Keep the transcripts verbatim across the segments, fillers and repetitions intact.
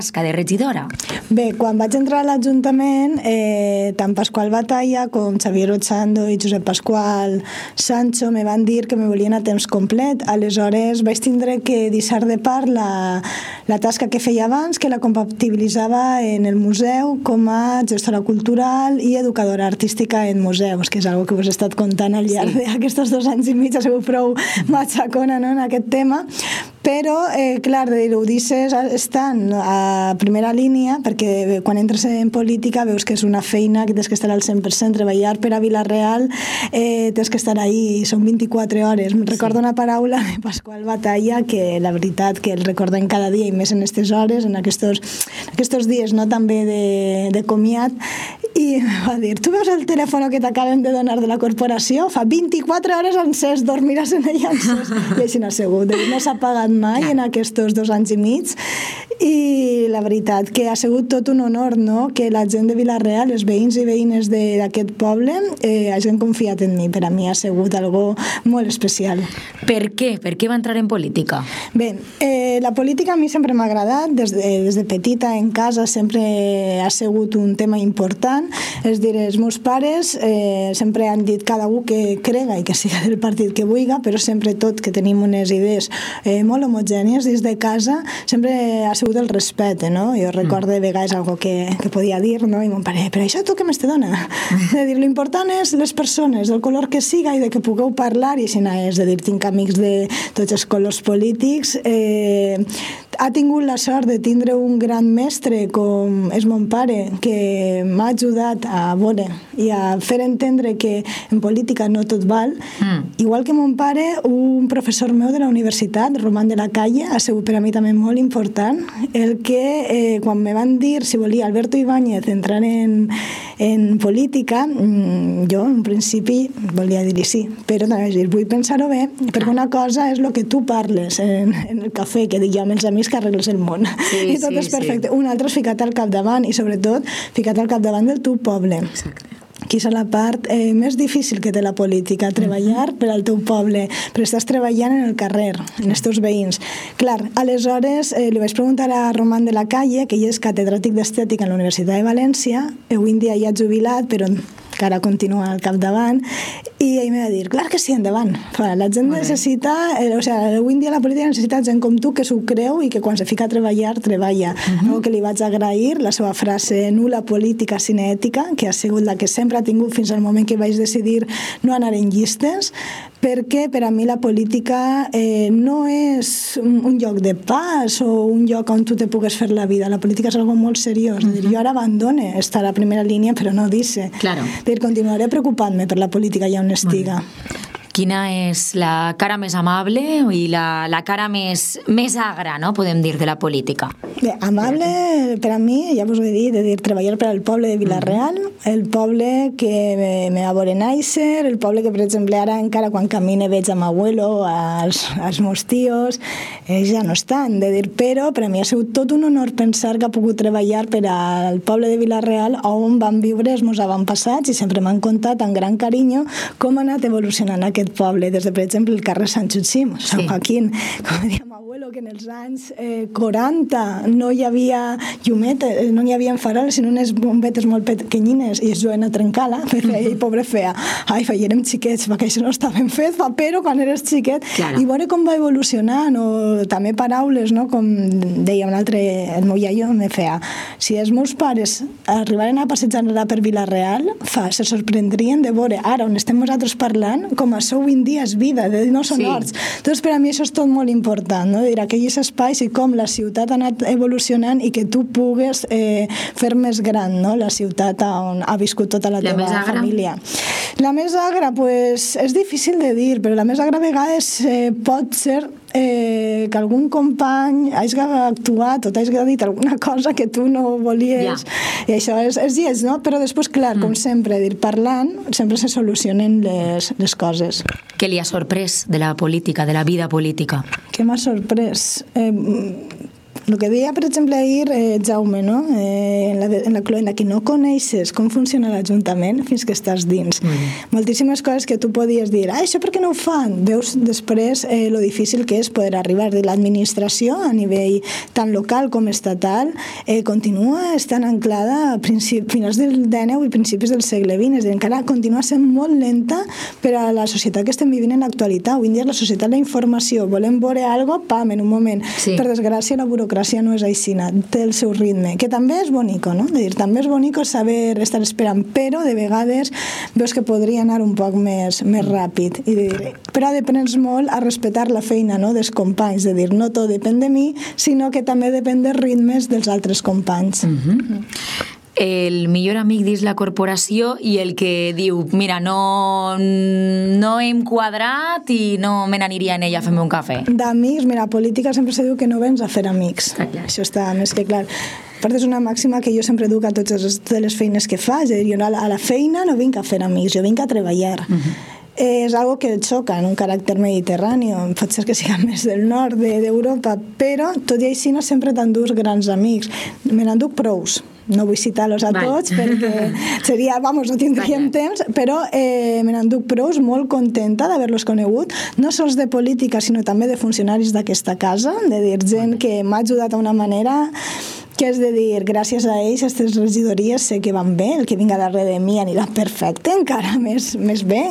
tasca de regidora? Bé, quan vaig entrar a l'Ajuntament, eh, tant Pasqual Batalla com Xavier Ochando i Josep Pasqual Sancho me van dir que me volien a temps complet. Aleshores vaig tindre que deixar de part la, la tasca que feia abans, que la compatibilitzava en el museu com a gestora cultural i educadora artística en museus, que és una que us he estat contant al llarg sí. d'aquests dos anys i mig, ha sigut prou matxacona, no?, en aquest tema. Però, eh, clar, de dir, ho dices estan a primera línia, perquè quan entres en política veus que és una feina que tens que estar al cent per cent, treballar per a Vila-real, eh, tens que estar ahí, són vint-i-quatre hores. Em recordo sí. una paraula de Pasqual Batalla que la veritat que el recordem cada dia i més en aquestes hores, en aquests, aquests dies, no, també de, de comiat, i va dir, tu veus el telèfon que t'acaben de donar de la corporació? Fa vint-i-quatre hores encès, dormiràs en ella encès. I així n'ha sigut. No s'ha pagat mai en aquests dos anys i mig, i la veritat que ha sigut tot un honor, no?, que la gent de Vila-real, els veïns i veïnes d'aquest poble, eh, hagin confiat en mi. Per a mi ha sigut algo molt especial. Per què? Per què va entrar en política? Bé, eh, la política a mi sempre m'ha agradat, des de, des de petita en casa sempre ha sigut un tema important. És dir, els meus pares eh, sempre han dit cada un que crega i que siga del partit que vulgui, però sempre tot que tenim unes idees eh, molt homogènies des de casa, sempre ha sigut el respecte, no? Jo recordo de vegades algo que, que podia dir, no? I mon pare, però això tu què més te dona? De dir, l'important és les persones, del color que siga i de que pugueu parlar, i així és, de dir, tinc amics de tots els colors polítics. Eh, ha tingut la sort de tindre un gran mestre com és mon pare, que m'ha ajudat a veure i a fer entendre que en política no tot val. Mm. Igual que mon pare, un professor meu de la universitat, Román de la Calle, ha sigut per a mi també molt important, el que eh, quan me van dir si volia Alberto Ibáñez entrar en, en política, jo en principi volia dir sí, però també dir, vull pensar-ho bé, perquè una cosa és el que tu parles en, en el cafè, que dic jo amb els amics que arregles el món, sí, i tot sí, és perfecte. Sí. Una altra és ficar-te al capdavant, i sobretot ficar-te al capdavant del teu poble. Exacte. Que és la part eh, més difícil que té la política, treballar uh-huh. per al teu poble, però estàs treballant en el carrer, en els teus veïns. Clar, aleshores eh, li vaig preguntar a Román de la Calle, que ell és catedràtic d'estètica a la Universitat de València, avui en dia ja ha jubilat, però encara continua al capdavant, i ell me va dir, clar que sí, endavant. La gent necessita, eh, o sigui, avui en dia la política necessita gent com tu que s'ho creu i que quan se fica a treballar, treballa. Uh-huh. No? Que li vaig agrair la seva frase, nul·la política sin ètica, que ha sigut la que sempre ha tingut fins al moment que vaig decidir no anar en llistes, perquè per a mi la política eh, no és un lloc de pas o un lloc on tu te pugues fer la vida. La política és algo molt seriós. Uh-huh. Jo ara abandone estar a la primera línia, però no dice. Claro. Dir, continuaré preocupant-me per la política ja on estiga. Bueno. Quina és la cara més amable i la, la cara més, més agra, no?, podem dir, de la política? Bé, amable, per a mi, ja vos ho he dit, de dir, treballar per al poble de Vila-real, el poble que me, me va veure néixer, el poble que, per exemple, ara encara quan camine veig a m'abuelo, als, als meus tios, ells ja no estan, de dir, però per a mi ha sigut tot un honor pensar que ha pogut treballar per al poble de Vila-real, on van viure els meus avantpassats, i sempre m'han contat amb gran carinyo com ha anat evolucionant aquest poble, des de, per exemple, el carrer Sant Xuxim, Sant Joaquín, com deia m'abuelo, que en els anys eh, quaranta no hi havia llumetes, no hi havia faroles, sinó unes bombetes molt pequeñines, i es joven a trencar-la, perquè ell, pobre, feia, ai, fa, érem xiquets, perquè això no està ben fet, fa, però quan eres xiquet, claro. I veure com va evolucionant, o també paraules, no?, com deia un altre, el meu iaio me feia, si els meus pares arribaren a passejar-la per Vila-real, fa, se sorprendrien de veure, ara, on estem nosaltres parlant, com a sou en dia és vida, no són sí. horts. Doncs per a mi això és tot molt important, no? Dir, aquells espais i com la ciutat ha anat evolucionant i que tu pugues eh, fer més gran, no?, la ciutat on ha viscut tota la, la teva família. La més agra, pues, és difícil de dir, però la més agra a vegades eh, pot ser eh, que algun company hagi actuat o t'hagi dit alguna cosa que tu no volies, yeah. i això és, és lleig, no? Però després, clar, mm. com sempre, dir, parlant, sempre se solucionen les, les coses. Què li ha sorprès de la política, de la vida política? Què m'ha sorprès? Eh, El que deia, per exemple, ahir eh, Jaume, no? eh, en, la, en la cloenda, que no coneixes com funciona l'Ajuntament fins que estàs dins. Mm. Moltíssimes coses que tu podies dir, ah, això per què no ho fan? Veus després eh, lo difícil que és poder arribar de l'administració a nivell tant local com estatal, eh, continua estant anclada a finals del dènou i principis del segle vint, és a dir, encara continua sent molt lenta per a la societat que estem vivint en l'actualitat. Avui en dia la societat de la informació, volem veure alguna cosa, pam, en un moment. Sí. Per desgràcia, la burocràcia no és aixina, té el seu ritme, que també és bonico, no? De dir, també és bonico saber estar esperant, però de vegades veus que podria anar un poc més, més ràpid. I de dir, però depens molt a respectar la feina, no?, dels companys, de dir, no tot depèn de mi, sinó que també depèn dels ritmes dels altres companys. Uh-huh. El millor amic dins la corporació i el que diu, mira, no, no hem quadrat i no me n'aniria en ella a fer-me un cafè. D'amics, mira, a política sempre se diu que no vens a fer amics. Ah, això està més que clar. A part, és una màxima que jo sempre duc a totes les, totes les feines que faig. Jo a la, a la feina no vinc a fer amics, jo vinc a treballar. Uh-huh. És algo que et xoca en un caràcter mediterrani, pot ser que siga més del nord d'Europa, però tot i així no sempre t'endús grans amics. Me n'enduc prous. No vull citar-los a tots perquè seria, vamos, no tindríem temps, però eh, me n'enduc prous, molt contenta d'haver-los conegut, no sols de política, sinó també de funcionaris d'aquesta casa, de dir gent que m'ha ajudat d'una manera que és de dir, gràcies a ells, aquestes regidories sé que van bé, el que vinga darrere de mi anirà perfecte, encara més, més bé,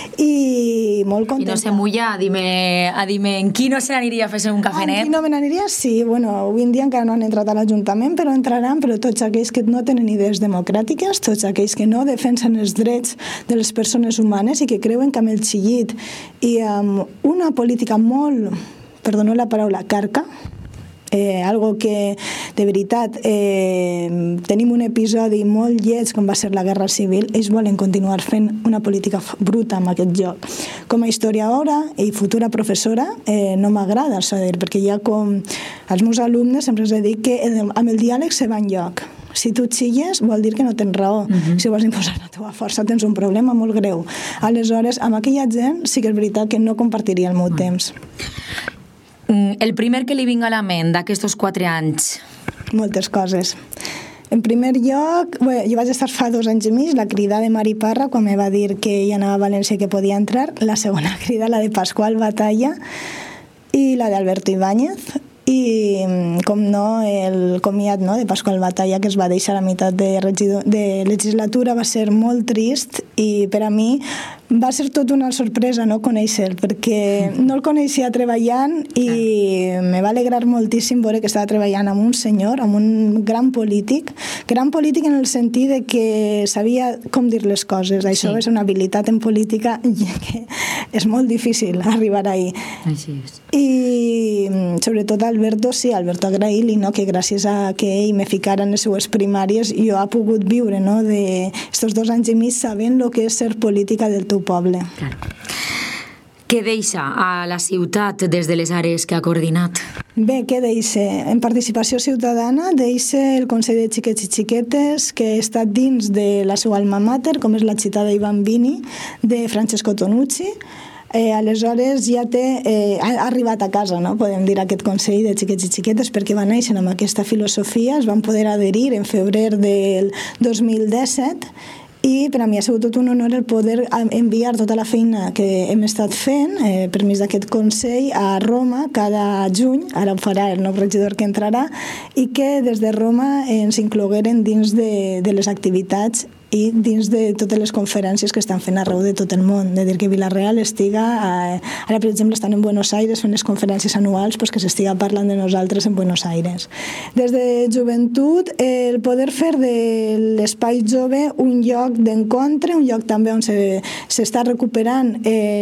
i molt contenta. I no se mulla a dir-me, a dir-me en qui no se n'aniria a fer-se un cafenet? En qui no me n'aniria? Sí, bueno, avui en dia encara no han entrat a l'Ajuntament, però entraran, però tots aquells que no tenen idees democràtiques, tots aquells que no defensen els drets de les persones humanes i que creuen que amb el xillit i amb una política molt, perdoneu la paraula, carca, Eh, algo que de veritat eh, tenim un episodi molt lleig com va ser la Guerra Civil, ells volen continuar fent una política bruta en aquest lloc. Com a historiadora i futura professora eh, no m'agrada això de dir, perquè ja com als meus alumnes sempre els dic que amb el diàleg se va enlloc. Si tu xilles vol dir que no tens raó. Uh-huh. Si ho vas imposar la teva força tens un problema molt greu. Aleshores, amb aquella gent sí que és veritat que no compartiria el meu uh-huh. temps. El primer que li vinga a la ment d'aquests quatre anys? Moltes coses. En primer lloc, bé, jo vaig estar fa dos anys i mig, la crida de Mari Parra, quan me va dir que ella anava a València i que podia entrar. La segona crida, la de Pasqual Batalla, i la d'Alberto Ibáñez. I, com no, el comiat no, de Pasqual Batalla, que es va deixar a meitat de, regidor, de legislatura, va ser molt trist i per a mi va ser tot una sorpresa no conèixer, perquè no el coneixia treballant i me va alegrar moltíssim veure que estava treballant amb un senyor, amb un gran polític, gran polític en el sentit de que sabia com dir les coses. Això sí. És una habilitat en política que és molt difícil arribar ahí. Així és. I sobretot Alberto, sí, Alberto agrair-li, no, que gràcies a que ell me ficara en les seues primàries jo ha pogut viure, no, de estos dos anys i mig sabent el que és ser política del teu poble. Claro. Què deixa a la ciutat des de les àrees que ha coordinat? Bé, què deixa? En participació ciutadana deixa el Consell de Xiquets i Xiquetes, que ha estat dins de la seva alma mater, com és la citada i Bambini, de Francesco Tonucci. Eh, aleshores ja té, eh, ha arribat a casa, no? Podem dir, aquest Consell de Xiquets i Xiquetes, perquè va néixer amb aquesta filosofia, es van poder adherir en febrer del dos mil disset, i per a mi ha sigut tot un honor el poder enviar tota la feina que hem estat fent, eh, permís d'aquest Consell, a Roma cada juny, ara ho farà el nou regidor que entrarà, i que des de Roma ens inclogueren dins de, de les activitats i dins de totes les conferències que estan fent arreu de tot el món. De dir que Vila-real estiga, eh, ara per exemple estan en Buenos Aires fent les conferències anuals, pues que s'estiga parlant de nosaltres en Buenos Aires. Des de joventut, el poder fer de l'espai jove un lloc d'encontre, un lloc també on s'està recuperant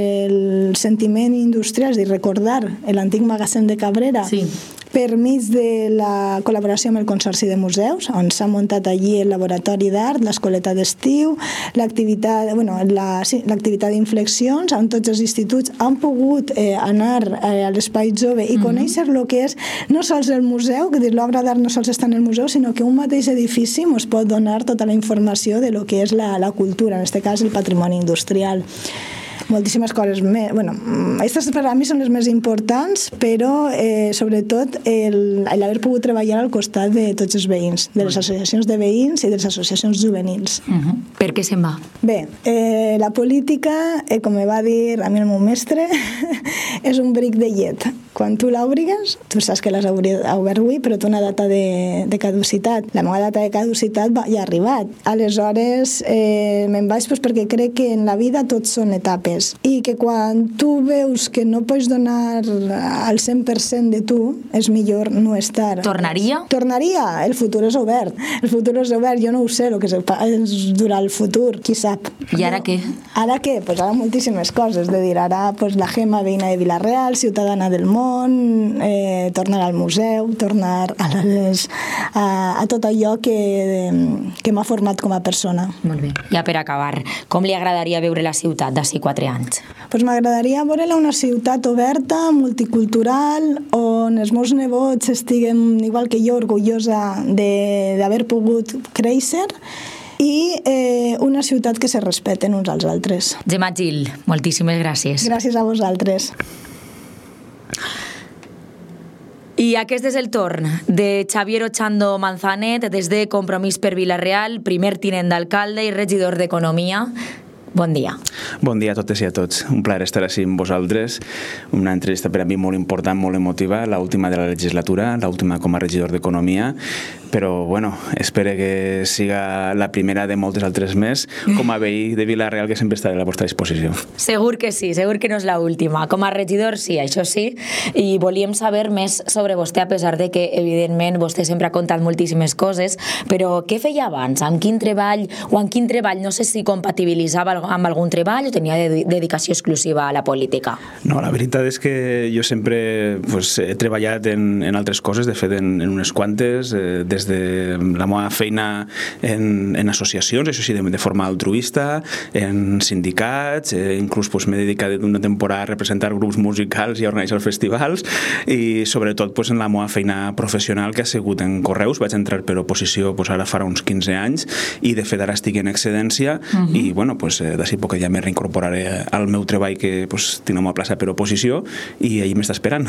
el sentiment industrial, és a dir, recordar l'antic magatzem de Cabrera, sí, per mig de la col·laboració amb el Consorci de Museus, on s'ha muntat allí el laboratori d'art, l'escoleta d'estiu, l'activitat bueno, la, sí, l'activitat d'inflexions, on tots els instituts han pogut eh, anar eh, a l'espai jove i conèixer el que és no sols el museu, que dir, l'obra d'art no sols està en el museu, sinó que un mateix edifici ens pot donar tota la informació de lo que és la, la cultura, en aquest cas el patrimoni industrial. moltíssimes coses més. Bueno, aquestes per a mi són les més importants, però eh, sobretot l'haver pogut treballar al costat de tots els veïns, de les associacions de veïns i de les associacions juvenils. Uh-huh. Per què se'n va? Bé, eh, la política, eh, com me va dir a mi el meu mestre, és un bric de llet. Quan tu l'obrigues, tu saps que l'has obert avui, però té una data de, de caducitat. La meva data de caducitat va, ja ha arribat. Aleshores, eh, me'n vaig pues, perquè crec que en la vida tot són etapes i que quan tu veus que no pots donar el cent per cent de tu, és millor no estar. Tornaria? Tornaria. El futur és obert. El futur és obert. Jo no ho sé el que ens durà el futur. Qui sap? I ara què? Ara què? Pues ara moltíssimes coses. De dir, ara pues, la Gemma, veïna de Vila-real, ciutadana del món, eh, tornar al museu, tornar a, les, a, a tot allò que, que m'ha format com a persona. Molt bé. Ja per acabar, com li agradaria veure la ciutat d'ací quatre anys? Pues m'agradaria veure-la una ciutat oberta, multicultural, on els meus nebots estiguen, igual que jo, orgullosa d'haver pogut créixer, i eh, una ciutat que se respeten uns als altres. Gemma Gil, moltíssimes gràcies. Gràcies a vosaltres. I aquest és el torn de Xavier Ochando Manzanet, des de Compromís per Vila-real, primer tinent d'alcalde i regidor d'Economia. Bon dia. Bon dia a totes i a tots. Un plaer estar així amb vosaltres. Una entrevista per a mi molt important, molt emotiva, l'última de la legislatura, l'última com a regidor d'Economia, però bueno, espero que siga la primera de moltes altres més, com a veí de Vila-real, que sempre estaré a la vostra disposició. Segur que sí, segur que no és l'última. Com a regidor sí, això sí, i volíem saber més sobre vostè, a pesar de que, evidentment, vostè sempre ha contat moltíssimes coses, però què feia abans? Amb quin treball, o amb quin treball, no sé si compatibilitzava amb algun treball o tenia dedicació exclusiva a la política? No, la veritat és que jo sempre pues, he treballat en, en altres coses, de fet en, en unes quantes, eh, des de la meva feina en, en associacions, això sí, de, de forma altruista, en sindicats, eh, inclús pues, m'he dedicat una temporada a representar grups musicals i a organitzar festivals, i sobretot pues, en la meva feina professional, que ha sigut en Correus. Vaig entrar per oposició pues, ara farà uns quinze anys, i de fet ara estic en excedència, uh-huh. i bueno, pues, eh, d'ací poc ja me reincorporaré al meu treball, que pues, tinc una plaça per oposició, i ell m'està esperant.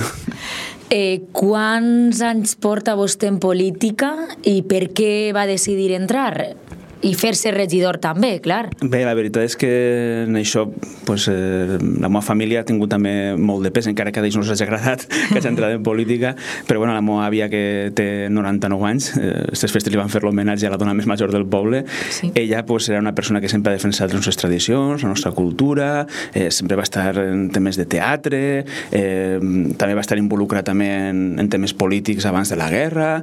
Eh, quants anys porta vostè en política i per què va decidir entrar? I fer-se regidor també, clar. Bé, la veritat és que en això pues, eh, la meva família ha tingut també molt de pes, encara que a ells no els hagi agradat que hagi entrat en política, però bueno, la meva àvia, que té noranta-nou anys, aquestes eh, festes li van fer l'homenatge a la dona més major del poble, sí. Ella pues, era una persona que sempre ha defensat les nostres tradicions, la nostra cultura, eh, sempre va estar en temes de teatre, eh, també va estar involucrat també en, en temes polítics abans de la guerra,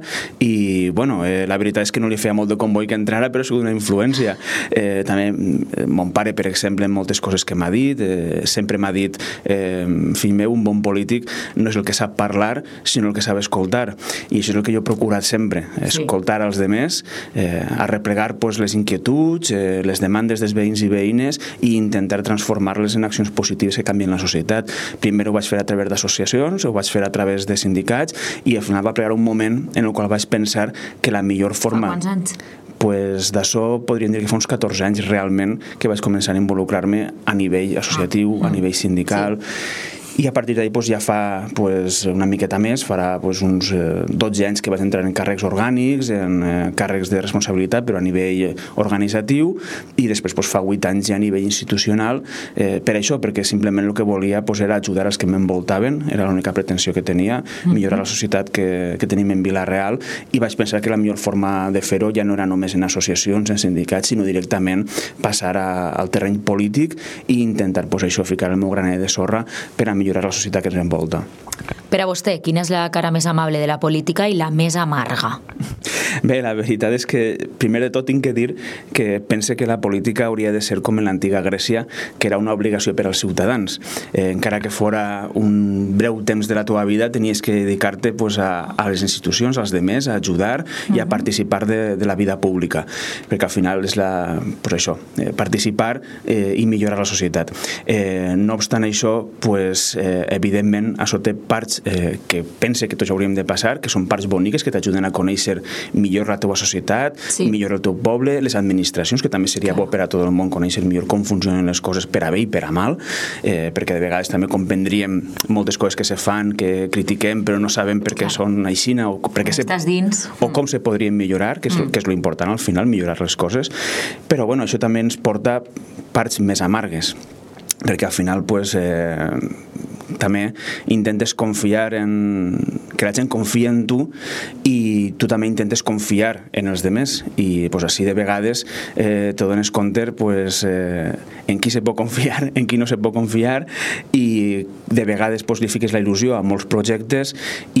i bueno, eh, la veritat és que no li feia molt de comboi que entrara, però ha sigut una influència. Eh, també eh, mon pare, per exemple, en moltes coses que m'ha dit, eh, sempre m'ha dit, eh, fill meu, un bon polític no és el que sap parlar, sinó el que sap escoltar. I això és el que jo he procurat sempre, escoltar sí. als demés, eh, arreplegar pues, les inquietuds, eh, les demandes dels veïns i veïnes, i intentar transformar-les en accions positives que canvien la societat. Primer ho vaig fer a través d'associacions, ho vaig fer a través de sindicats, i al final va plegar un moment en el qual vaig pensar que la millor forma... Fa quants anys? Pues d'això podríem dir que fa uns catorze anys realment que vaig començar a involucrar-me a nivell associatiu, a nivell sindical, sí. I a partir d'ahir pues, ja fa pues, una miqueta més, farà pues, uns eh, dotze anys que vaig entrar en càrrecs orgànics, en eh, càrrecs de responsabilitat, però a nivell organitzatiu, i després pues, fa vuit anys ja a nivell institucional, eh, per això, perquè simplement el que volia pues, era ajudar els que m'envoltaven, era l'única pretensió que tenia, millorar la societat que, que tenim en Vila-real, i vaig pensar que la millor forma de fer-ho ja no era només en associacions, en sindicats, sinó directament passar a, al terreny polític i intentar pues, això, ficar el meu granet de sorra per a millorar la societat que ens envolta. Per a vostè, quina és la cara més amable de la política i la més amarga? Bé, la veritat és que, primer de tot, tinc que dir que pense que la política hauria de ser com en l'antiga Grècia, que era una obligació per als ciutadans. Eh, encara que fora un breu temps de la teva vida, tenies que dedicar-te pues, a, a les institucions, als demés, a ajudar i a participar de, de la vida pública, perquè al final és la, pues això, eh, participar eh, i millorar la societat. Eh, no obstant això, pues, doncs, eh, evidentment, això té parts eh, que pense que tots hauríem de passar, que són parts boniques, que t'ajuden a conèixer millor la teva societat, sí. millor el teu poble, les administracions, que també seria bo per a tot el món conèixer millor com funcionen les coses per a bé i per a mal, eh, perquè de vegades també comprendríem moltes coses que se fan, que critiquem, però no sabem per què són aixina, o, per què se, dins. o com se podrien millorar, que és, mm. que és lo important al final, millorar les coses. Però bueno, això també ens porta parts més amargues, perquè al final pues, eh, també intentes confiar en... que la gent confia en tu i tu també intentes confiar en els demés i pues, així de vegades eh, te dones compte pues, eh, en qui se pot confiar, en qui no se pot confiar i de vegades pues, li fiques la il·lusió a molts projectes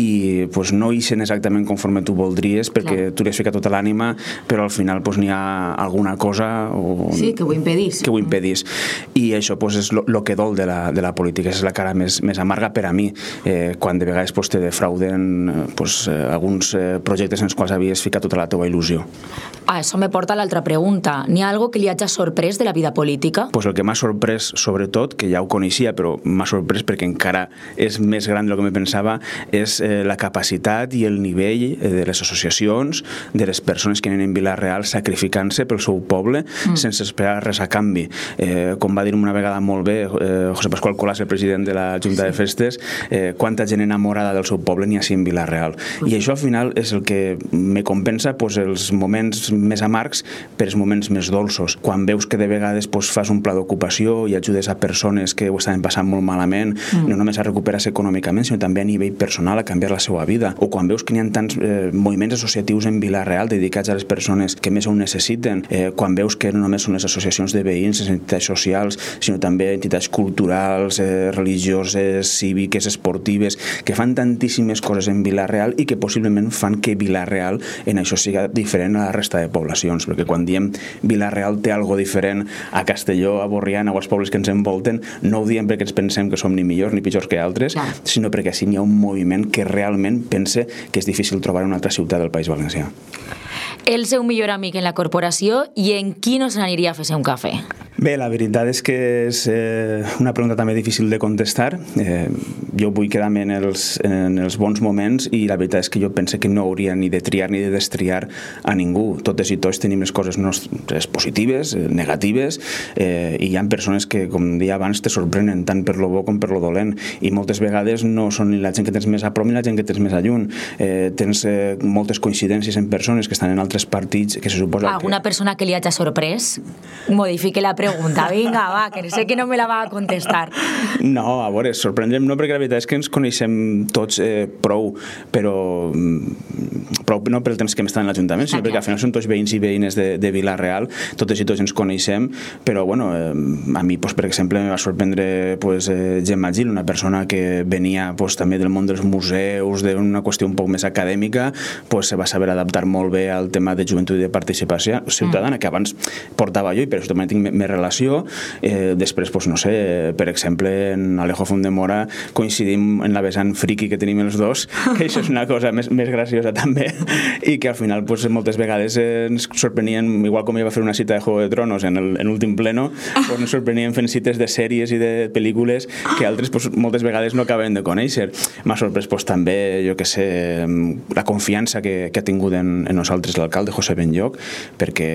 i pues, no ixen exactament conforme tu voldries perquè Clar. Tu li has ficat tota l'ànima però al final pues, n'hi ha alguna cosa o... sí, que ho impedís que ho impedís i això pues, és el que dol de la, de la política, és la cara més, més amarga per a mi, eh, quan de vegades pues, te defrauden pues, eh, alguns eh, projectes en els quals havies ficat tota la teva il·lusió. Ah, això me porta a l'altra pregunta. N'hi ha algo que li hagi sorprès de la vida política? Pues el que m'ha sorprès, sobretot, que ja ho coneixia, però m'ha sorprès perquè encara és més gran del que me pensava, és eh, la capacitat i el nivell eh, de les associacions, de les persones que anen en Vila-real sacrificant-se pel seu poble mm. sense esperar res a canvi. Eh, com va dir una vegada molt bé eh, José Pascual Colás, el president de la Junta sí. de Festes, eh, quanta gent enamorada del seu poble n'hi ha així en Vila-real. Mm. I això al final és el que me compensa pues, els moments més amargs per els moments més dolços. Quan veus que de vegades pues, fas un pla d'ocupació i ajudes a persones que ho estaven passant molt malament, mm. no només a recuperar-se econòmicament, sinó també a nivell personal a canviar la seva vida. O quan veus que n'hi ha tants eh, moviments associatius en Vila-real dedicats a les persones que més ho necessiten, eh, quan veus que no només són les associacions de veïns, les entitats socials, sinó també entitats culturals, eh, religioses, cíviques, esportives, que fan tantíssimes coses en Vila-real i que possiblement fan que Vila-real en això siga diferent a la resta de poblacions, perquè quan diem Vila-real té algo diferent a Castelló, a Borriana o als pobles que ens envolten, no ho diem perquè ens pensem que som ni millors ni pitjors que altres, ja. sinó perquè així n'hi ha un moviment que realment pense que és difícil trobar en una altra ciutat del País Valencià. El seu millor amic en la corporació i en qui no se n'aniria a fer-se un cafè? Bé, la veritat és que és eh, una pregunta també difícil de contestar. Eh, jo vull quedar-me en els, en els bons moments i la veritat és que jo penso que no hauria ni de triar ni de destriar a ningú. Totes i tots tenim les coses nostres positives, negatives, eh, i hi ha persones que, com deia abans, te sorprenen tant per lo bo com per lo dolent i moltes vegades no són ni la gent que tens més a prop ni la gent que tens més a lluny. Eh, tens eh, moltes coincidències en persones que estan en altres partits que se suposa que... Alguna persona que li hagi sorprès? Modifique la pregunta. Vinga, va, que sé que no me la va a contestar. No, a veure, sorprendrem no, perquè la veritat és que ens coneixem tots eh, prou, però prou no pel temps que hem estat en l'Ajuntament, sinó perquè al final són tots veïns i veïnes de, de Vila-real, totes i tots ens coneixem, però bueno, eh, a mi, pues, per exemple, em va sorprendre pues, eh, Gemma Gil, una persona que venia pues, també del món dels museus, d'una qüestió un poc més acadèmica, pues, se va saber adaptar molt bé al tema de joventut i de participació ciutadana, mm. que abans portava jo i per això també tinc més relació. Eh, després, pues, no sé, per exemple, en Alejo Fondemora coincidim en la vessant friki que tenim els dos, que això és una cosa més, més graciosa també, i que al final pues, moltes vegades ens sorprenien, igual com jo va fer una cita de Juego de Tronos en l'últim pleno, pues, ens sorprenien fent cites de sèries i de pel·lícules que altres pues, moltes vegades no acaben de conèixer. M'ha sorprès pues, també, jo que sé, la confiança que, que ha tingut en, en nosaltres l'alcalde José Benlloch, perquè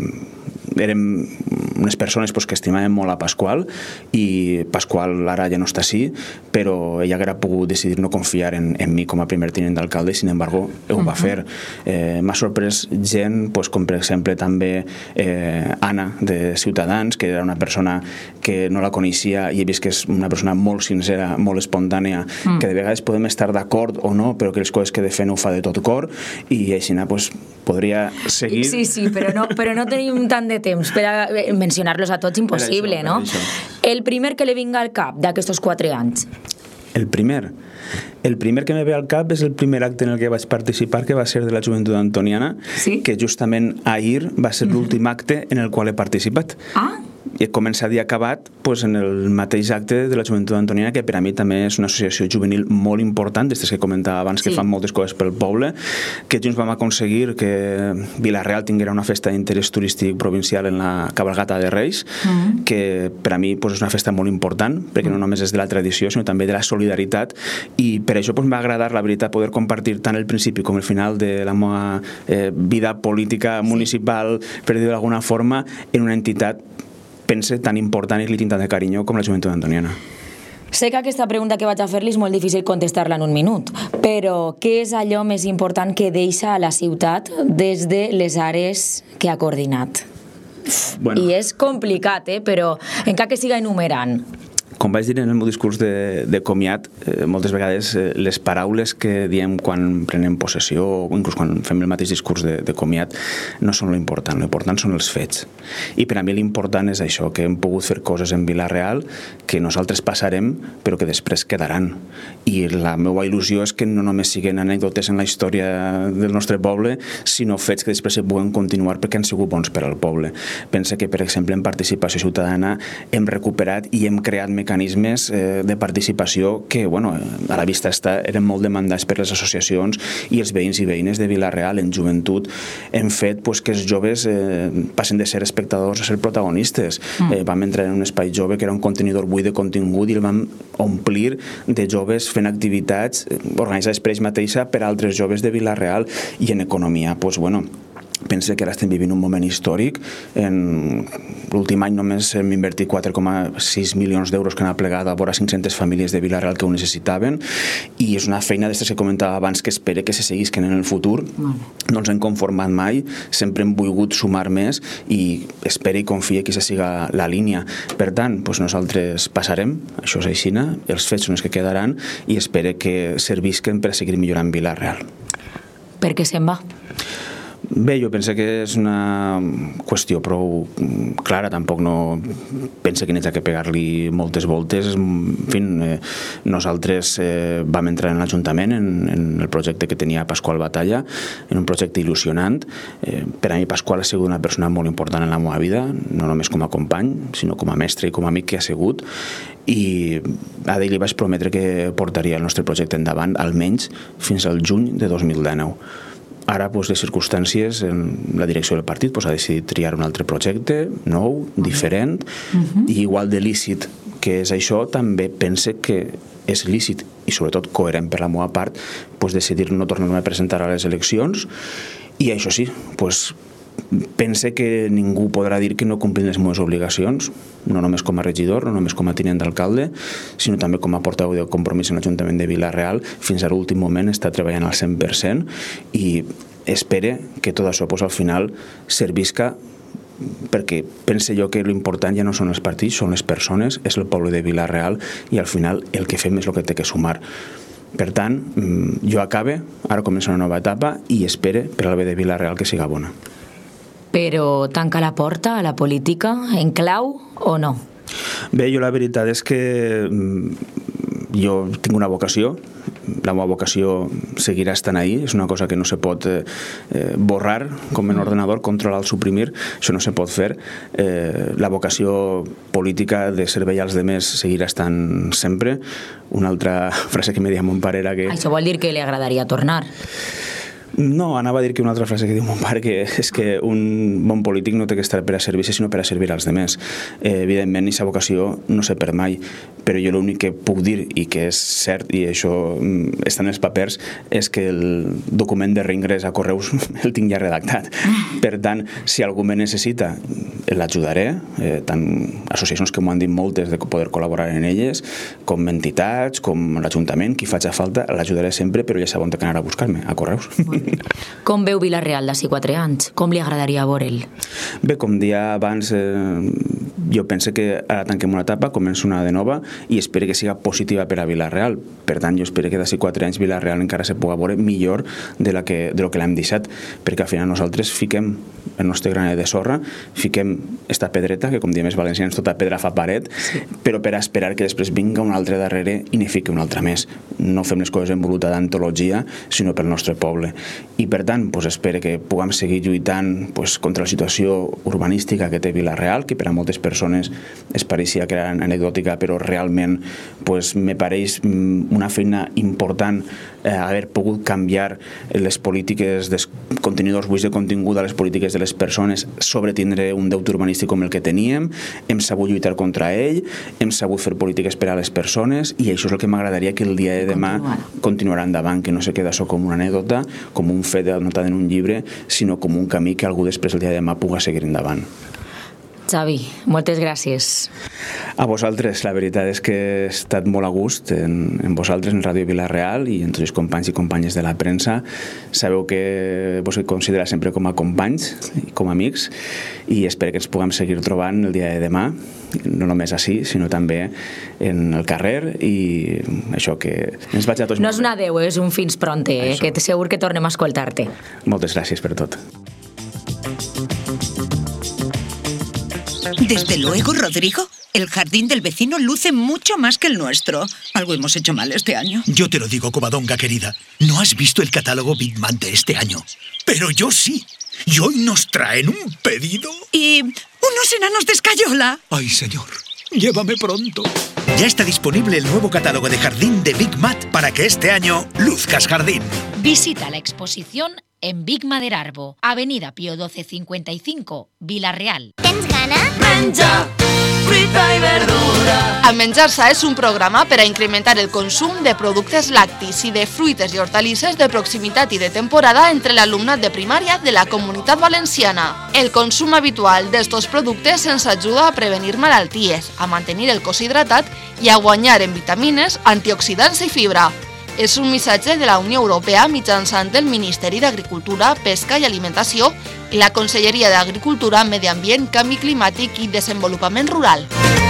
érem unes persones pues, que estimaven molt a Pasqual i Pasqual ara ja no està així, però ella haguera pogut decidir no confiar en, en mi com a primer tinent d'alcalde i sin embargo ho va fer. Eh, m'ha sorprès gent pues, com per exemple també eh, Anna de Ciutadans, que era una persona que no la coneixia i he vist que és una persona molt sincera, molt espontània, mm. que de vegades podem estar d'acord o no, però que les coses que defen ho fa de tot cor i així pues, podria seguir... Sí, sí, però no, però no tenim tant de temps per a mencionar-los a tots, impossible, això, no? El primer que li vinga al cap d'aquests quatre anys. El primer? El primer que me ve al cap és el primer acte en el que vaig participar, que va ser de la Joventut Antoniana, ¿sí? Que justament ahir va ser l'últim acte en el qual he participat. Ah? he començat i acabat pues, en el mateix acte de la Joventut Antoniana, que per a mi també és una associació juvenil molt important, des que comentava abans, que sí. fan moltes coses pel poble, que junts vam aconseguir que Vila-real tinguera una festa d'interès turístic provincial en la cabalgata de Reis, mm-hmm. que per a mi pues, és una festa molt important, perquè mm-hmm. no només és de la tradició, sinó també de la solidaritat, i per això pues, m'ha agradat, la veritat, poder compartir tant el principi com el final de la meva eh, vida política municipal, per dir-ho d'alguna forma, en una entitat pense tan important i li tinc tant de carinyo com la Joventut Antoniana. Sé que aquesta pregunta que vaig a fer-li és molt difícil contestar-la en un minut, però què és allò més important que deixa a la ciutat des de les àrees que ha coordinat? Bueno. I és complicat, eh? Però encara que siga enumerant. Com vaig dir en el meu discurs de, de comiat, eh, moltes vegades eh, les paraules que diem quan prenem possessió o inclús quan fem el mateix discurs de, de comiat no són l'important, l'important són els fets. I per a mi l'important és això, que hem pogut fer coses en Vila-real que nosaltres passarem però que després quedaran. I la meva il·lusió és que no només siguin anècdotes en la història del nostre poble, sinó fets que després se puguen continuar perquè han sigut bons per al poble. Pensa que, per exemple, en participació ciutadana hem recuperat i hem creat mecanismes mecanismes eh, de participació que, bueno, a la vista està, eren molt demandats per les associacions i els veïns i veïnes de Vila-real. En joventut hem fet pues, que els joves eh, passen de ser espectadors a ser protagonistes. Mm. Eh, vam entrar en un espai jove que era un contenidor buit de contingut i el vam omplir de joves fent activitats organitzades per ells mateixa per a altres joves de Vila-real. I en economia, pues, bueno, pensa que ara estem vivint un moment històric. En l'últim any només hem invertit quatre coma sis milions d'euros que han aplegat a vora cinc-centes famílies de Vila-real que ho necessitaven, i és una feina d'aquestes que comentava abans que espero que se seguisquen en el futur. No ens hem conformat mai, sempre hem volgut sumar més i espero i confio que se siga la línia. Per tant, doncs nosaltres passarem, això és aixina, els fets són els que quedaran i espero que servisquen per a seguir millorant Vila-real. Per què se'n va? Bé, jo penso que és una qüestió prou clara, tampoc no penso que n'hi ha que pegar-li moltes voltes. En fi, eh, nosaltres eh, vam entrar en l'Ajuntament en, en el projecte que tenia Pasqual Batalla, en un projecte il·lusionant. Eh, per a mi Pasqual ha sigut una persona molt important en la meva vida, no només com a company, sinó com a mestre i com a amic que ha sigut, i a ell li vaig prometre que portaria el nostre projecte endavant almenys fins al juny de dos mil dinou. Ara, doncs, les circumstàncies, la direcció del partit doncs, ha decidit triar un altre projecte, nou, diferent, uh-huh. i igual de lícit que és això, també pense que és lícit i sobretot coherent per la meva part doncs, decidir no tornar-me a presentar a les eleccions, i això sí, doncs, pense que ningú podrà dir que no complim les meves obligacions, no només com a regidor, no només com a tinent d'alcalde, sinó també com a portaveu de compromís en l'Ajuntament de Vila-real. Fins a l'últim moment està treballant al cent per cent i espere que tot això pues, al final servisca, perquè pense jo que l'important ja no són els partits, són les persones, és el poble de Vila-real i al final el que fem és el que té que sumar. Per tant, jo acabe, ara comença una nova etapa i espere per al bé de Vila-real que siga bona. Però tanca la porta a la política en clau o no? Bé, jo la veritat és que jo tinc una vocació, la meva vocació seguirà estant ahí, és una cosa que no se pot eh, borrar com en ordenador, controlar o suprimir, això no se pot fer. Eh, la vocació política de servei als demés seguirà estant sempre. Una altra frase que me deia mon pare era que... Això vol dir que li agradaria tornar. No, anava a dir que una altra frase que diu mon pare que és que un bon polític no té que estar per a servir-se sinó per a servir als demés. Eh, evidentment, aquesta vocació no se perd mai, però jo l'únic que puc dir i que és cert, i això està en els papers, és que el document de reingrés a Correus el tinc ja redactat. Per tant, si algú me necessita, l'ajudaré, eh, tant associacions que m'ho han dit moltes de poder col·laborar en elles, com entitats, com l'Ajuntament, qui faci falta, l'ajudaré sempre, però ja saben que anar a buscar-me a Correus. Com veu Vila-real d'ací quatre anys? Com li agradaria veure'l? Bé, com dia abans, eh, jo penso que ara tanquem una etapa, començo una de nova i espero que siga positiva per a Vila-real. Per tant, jo espero que d'ací quatre anys Vila-real encara se pugui veure millor de, la que, de lo que l'hem deixat, perquè al final nosaltres fiquem el nostre granet de sorra, fiquem esta pedreta, que com diem els valencians, tota pedra fa paret, sí. Però per a esperar que després vinga un altre darrere i n'hi fiqui un altre més. No fem les coses envolutades d'antologia, sinó pel nostre poble. I per tant, pues, espero que puguem seguir lluitant pues, contra la situació urbanística que té Vila-real, que per a moltes persones persones es pareixia que era anecdòtica, però realment pues, me pareix una feina important eh, haver pogut canviar les polítiques dels contenidors buits de contingut a les polítiques de les persones sobre tindre un deute urbanístic com el que teníem, hem sabut lluitar contra ell, hem sabut fer polítiques per a les persones i això és el que m'agradaria que el dia de demà continuarà endavant, que no se queda això com una anècdota, com un fet anotat en un llibre, sinó com un camí que algú després el dia de demà puga seguir endavant. Xavi, moltes gràcies. A vosaltres, la veritat és que he estat molt a gust en, en vosaltres, en Ràdio Vila-real i en tots els companys i companyes de la premsa. Sabeu que vos he considerat sempre com a companys i com a amics i espero que ens puguem seguir trobant el dia de demà, no només així, sinó també en el carrer i això que ens vaig a tots... No és un adeu, és un fins pronte, eh? Que segur que tornem a escoltar-te. Moltes gràcies per tot. Desde luego, Rodrigo, el jardín del vecino luce mucho más que el nuestro. Algo hemos hecho mal este año. Yo te lo digo, Covadonga, querida. No has visto el catálogo Big Man de este año. Pero yo sí. Y hoy nos traen un pedido... Y unos enanos de escayola. Ay, señor, llévame pronto. Ya está disponible el nuevo catálogo de jardín de Big Mat para que este año luzcas jardín. Visita la exposición en Big Mader Arbo, Avenida Pío doce cincuenta y cinco, Vila-real. Tens gana? Menja, fruita i verdura. El Menjar-se és un programa per a incrementar el consum de productes lactis i de fruites i hortalisses de proximitat i de temporada entre l'alumnat de primària de la Comunitat Valenciana. El consum habitual d'estos productes ens ajuda a prevenir malalties, a mantenir el cos hidratat i a guanyar en vitamines, antioxidants i fibra. És un missatge de la Unió Europea mitjançant el Ministeri d'Agricultura, Pesca i Alimentació i la Conselleria d'Agricultura, Medi Ambient, Canvi Climàtic i Desenvolupament Rural.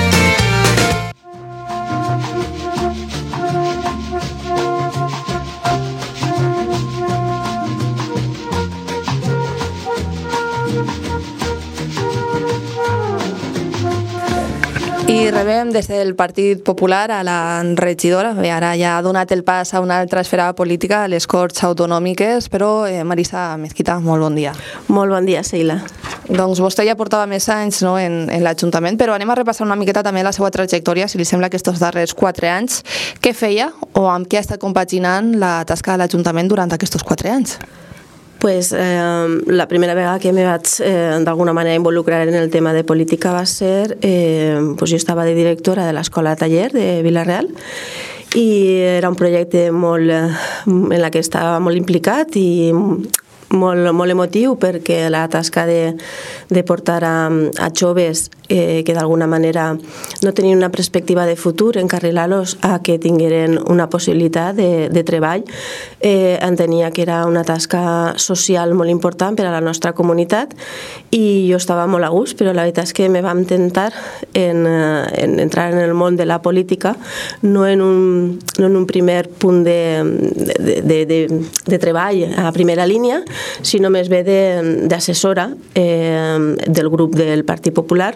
I rebem des del Partit Popular a la regidora. Bé, ara ja ha donat el pas a una altra esfera política, a les Corts Autonòmiques, però eh, Marisa Mezquita, molt bon dia. Molt bon dia, Sheila. Doncs vostè ja portava més anys, no, en, en l'Ajuntament, però anem a repassar una miqueta també la seva trajectòria, si li sembla que estos darrers quatre anys. Què feia o amb què ha estat compaginant la tasca de l'Ajuntament durant aquests quatre anys? Pues, eh, la primera vegada que me vaig eh, d'alguna manera involucrar en el tema de política va ser, eh, pues jo estava de directora de l'escola taller de Vila-real i era un projecte molt, en la que estava molt implicat i molt, molt emotiu perquè la tasca de, de portar a, a joves eh, que d'alguna manera no tenien una perspectiva de futur, encarrilar-los a que tingueren una possibilitat de, de treball, eh, entenia que era una tasca social molt important per a la nostra comunitat i jo estava molt a gust, però la veritat és que me vam tentar en, en entrar en el món de la política no en un, no en un primer punt de, de, de, de, de treball a primera línia, sinó més bé d'assessora eh, del grup del Partit Popular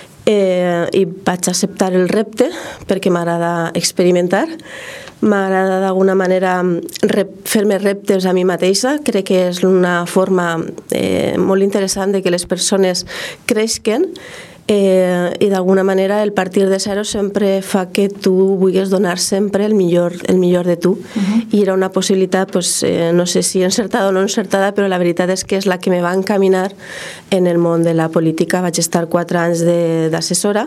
eh, i vaig acceptar el repte perquè m'agrada experimentar, m'agrada d'alguna manera rep, fer-me reptes a mi mateixa, crec que és una forma eh, molt interessant de que les persones creixen Eh, i d'alguna manera el partir de zero sempre fa que tu vulguis donar sempre el millor, el millor de tu. Uh-huh. I era una possibilitat, pues, eh, no sé si encertada o no encertada, però la veritat és que és la que me va encaminar en el món de la política. Vaig estar quatre anys d'assessora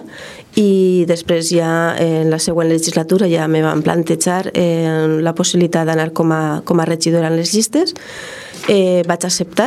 i després ja en la següent legislatura ja me van plantejar eh, la possibilitat d'anar com a, com a regidora en les llistes. Eh, vaig acceptar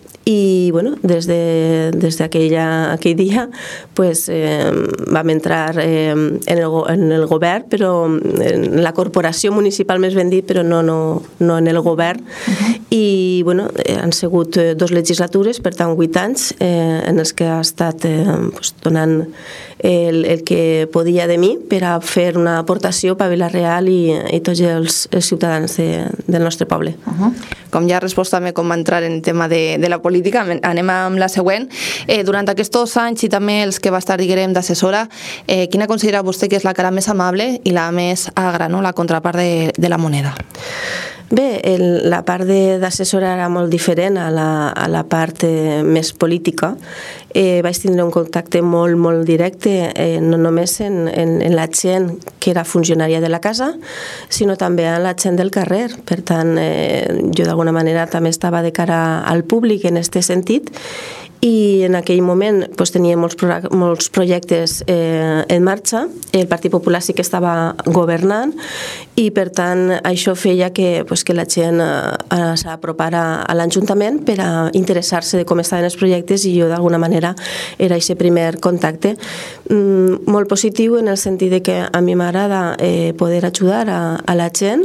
i bueno, des de, des d'aquella aquell dia pues, eh, vam entrar eh, en, el, en el govern, però en la corporació municipal més ben dit, però no, no, no en el govern. Uh-huh. I bueno, han sigut dos legislatures, per tant vuit anys eh, en els que ha estat eh, pues, donant el, el que podia de mi per a fer una aportació per a Vila-real i, i tots els, els ciutadans de, del nostre poble. Uh-huh. Com ja ha respost també com va entrar en el tema de, de la política, anem amb la següent. Eh, durant aquests anys i també els que va estar, diguem, d'assessora, eh, quina considera vostè que és la cara més amable i la més agra, no? La contrapart de, de la moneda? Bé, el, la part d'assessora era molt diferent a la, a la part eh, més política. Eh, vaig tindre un contacte molt, molt directe, eh, no només en, en, en la gent que era funcionària de la casa, sinó també en la gent del carrer. Per tant, eh, jo d'alguna manera també estava de cara al públic en aquest sentit, i en aquell moment pues, tenia molts, pro molts projectes eh, en marxa. El Partit Popular sí que estava governant i per tant això feia que, pues, que la gent eh, s'apropara a l'Ajuntament per a interessar-se de com estaven els projectes, i jo d'alguna manera era aquest primer contacte. Mm, molt positiu en el sentit de que a mi m'agrada eh, poder ajudar a, a la gent,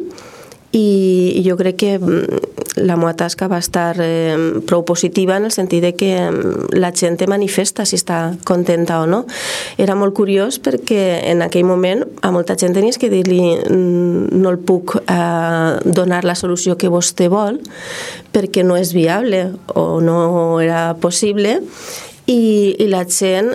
i jo crec que la meva tasca va estar eh, prou positiva en el sentit de que la gent te manifesta si està contenta o no. Era molt curiós perquè en aquell moment a molta gent tenies que dir-li no el puc eh, donar la solució que vostè vol perquè no és viable o no era possible, i, i la gent...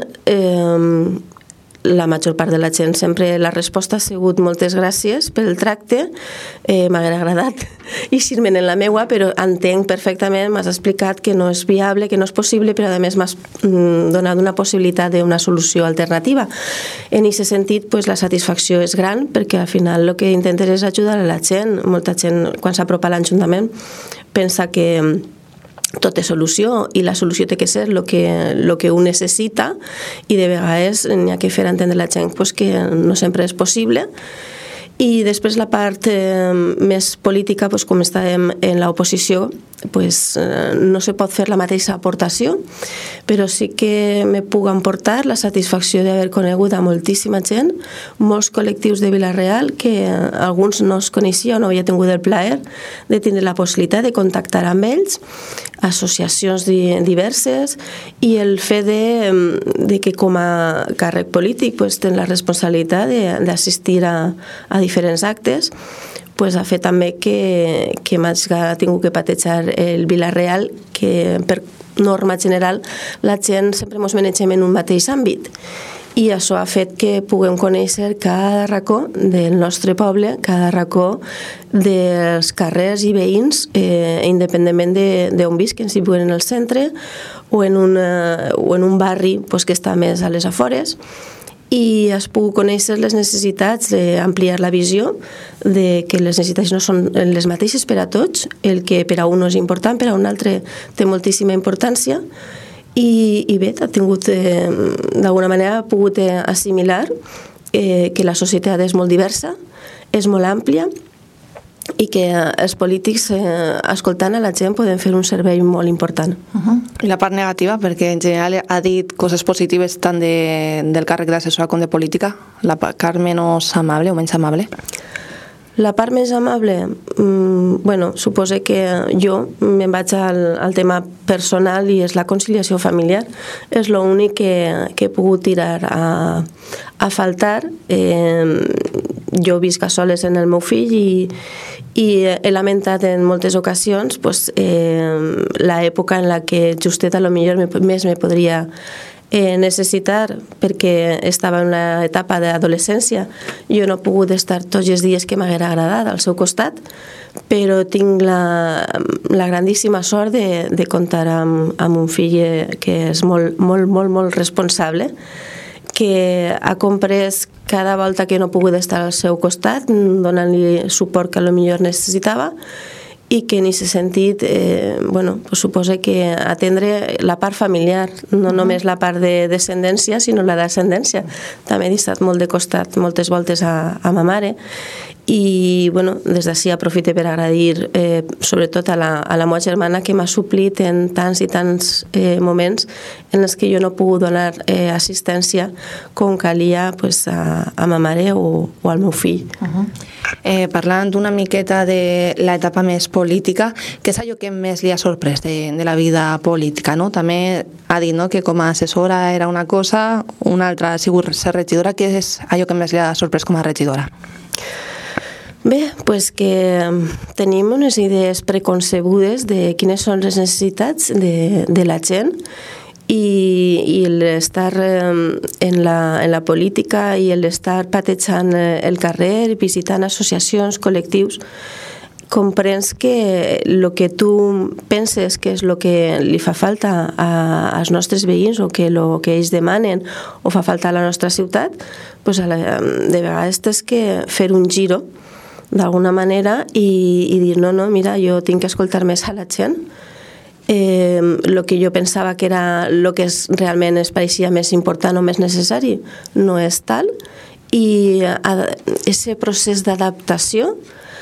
Eh, la major part de la gent sempre la resposta ha sigut moltes gràcies pel tracte, eh, m'ha agradat eixir-me'n en la meua, però entenc perfectament, m'has explicat que no és viable, que no és possible, però a més m'has mm, donat una possibilitat d'una solució alternativa. En aquest sentit, pues, la satisfacció és gran, perquè al final el que intentes és ajudar a la gent. Molta gent, quan s'apropa a l'Ajuntament, pensa que tot té solució, i la solució té que ser el que, lo que un necessita, i de vegades n'hi ha que fer entendre a la gent pues, que no sempre és possible. I després la part eh, més política, pues, com estàvem en l'oposició, pues, eh, no se pot fer la mateixa aportació, però sí que me puc emportar la satisfacció d'haver conegut a moltíssima gent, molts col·lectius de Vila-real que eh, alguns no es coneixia o no havia tingut el plaer de tenir la possibilitat de contactar amb ells, associacions di diverses, i el fet de, de que com a càrrec polític pues, ten la responsabilitat d'assistir a, a diferents actes, pues, ha fet també que, que m'hagi tingut que patejar el Vila-real, que per norma general la gent sempre ens manegem en un mateix àmbit. I això ha fet que puguem conèixer cada racó del nostre poble, cada racó dels carrers i veïns, eh, independentment d'on visquen, si viuen en el centre o en, una, o en un barri pues, que està més a les afores, i es pugui conèixer les necessitats, ampliar la visió de que les necessitats no són les mateixes per a tots, el que per a un és important, per a un altre té moltíssima importància. I, i bé, ha tingut, eh, d'alguna manera, ha pogut eh, assimilar eh, que la societat és molt diversa, és molt àmplia, i que els polítics, eh, escoltant a la gent, poden fer un servei molt important. Uh-huh. I la part negativa, perquè en general ha dit coses positives tant de, del càrrec d'assessora com de política, la part menys amable o menys amable? La part més amable, mmm, bueno, suposo que jo me'n vaig al, al tema personal, i és la conciliació familiar. És l'únic que, que he pogut tirar a, a faltar. Eh, jo visc a soles en el meu fill, i, i he lamentat en moltes ocasions pues, eh, l'època en la que justet a lo millor me, més me podria Eh, necessitar, perquè estava en una etapa d'adolescència. Jo no he pogut estar tots els dies que m'haguera agradat al seu costat, però tinc la, la grandíssima sort de, de comptar amb, amb un fill que és molt, molt, molt, molt responsable, que ha comprès cada volta que no he pogut estar al seu costat, donant-li suport que a lo millor necessitava, i que en aquest sentit, eh, bueno, pues suposa que atendre la part familiar, no només la part de descendència, sinó la d'ascendència. També he estat molt de costat moltes voltes a, a ma mare, i bueno, des d'ací aprofite per agrair eh, sobretot a la, a la meva germana, que m'ha suplit en tants i tants eh, moments en els que jo no he pogut donar eh, assistència com calia pues, a, a ma mare o, o al meu fill. Uh-huh. eh, parlant una miqueta de l'etapa més política, què és allò que més li ha sorprès de, de la vida política? No? També ha dit, no?, que com a assessora era una cosa, una altra ha sigut ser regidora. Què és allò que més li ha sorprès com a regidora? Bé, pues que tenim unes idees preconcebudes de quines són les necessitats de, de la gent, i, i l'estar en la, en la política i l'estar patejant el carrer, visitant associacions, col·lectius, comprens que el que tu penses que és el que li fa falta a, als nostres veïns o que el que ells demanen o fa falta a la nostra ciutat, pues a la, de vegades tens que fer un giro d'alguna manera i, i dir no, no, mira, jo tinc que escoltar més a la gent. Eh, el que jo pensava que era el que es, realment es pareixia més important o més necessari no és tal, i aquest procés d'adaptació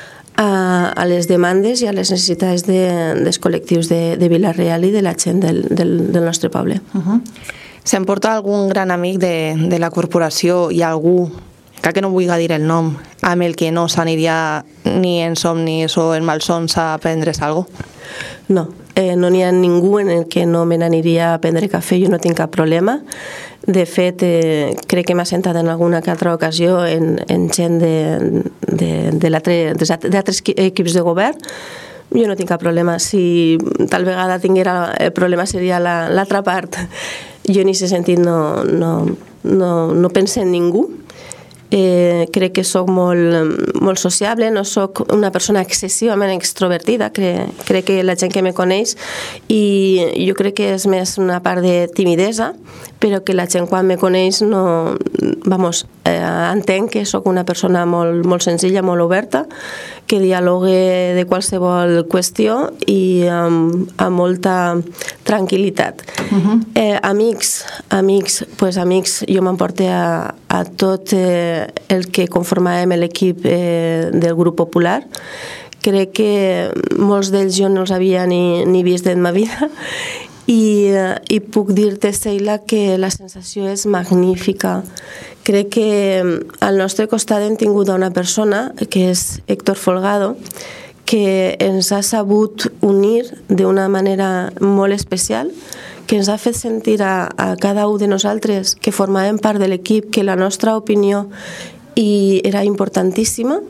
a, a les demandes i a les necessitats de, dels col·lectius de, de Vila-real i de la gent del, del, del nostre poble. Uh-huh. S'emporta algun gran amic de, de la corporació i algú, que no vull dir el nom, amb el que no s'aniria ni en somnis o en malsons a prendre's alguna cosa? No, eh, no n'hi ha ningú en el que no me n'aniria a prendre cafè, jo no tinc cap problema. De fet, eh, crec que m'ha sentat en alguna altra ocasió en, en gent de, de, de d'altres equips de govern. Jo no tinc cap problema. Si tal vegada tinguera el problema seria l'altra part. Jo en aquest sentit no, no, no, no penso en ningú. Eh, crec que sóc molt, molt sociable, no sóc una persona excessivament extrovertida, crec, crec que la gent que me coneix, i jo crec que és més una part de timidesa, però que la gent quan me coneix no, vamos, eh, entenc que sóc una persona molt, molt senzilla, molt oberta, que dialogue de qualsevol qüestió i amb, amb molta tranquil·litat. Uh-huh. eh, amics, amics, pues amics, jo m'emporto a, a tot eh, el que conformàvem l'equip eh, del grup popular. Crec que molts d'ells jo no els havia ni, ni vist en ma vida i, i puc dir-te, Sheila, que la sensació és magnífica. Crec que al nostre costat hem tingut una persona, que és Héctor Folgado, que ens ha sabut unir d'una manera molt especial, que ens ha fet sentir a, a cada un de nosaltres que formàvem part de l'equip, que la nostra opinió i era importantíssima.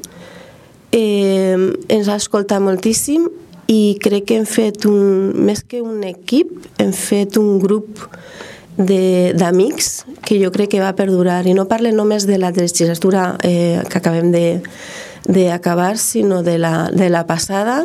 Eh, ens ha escoltat moltíssim i crec que hem fet un, més que un equip, hem fet un grup d'amics que jo crec que va perdurar, i no parle només de la legislatura eh, que acabem d'acabar, sinó de la, de la passada.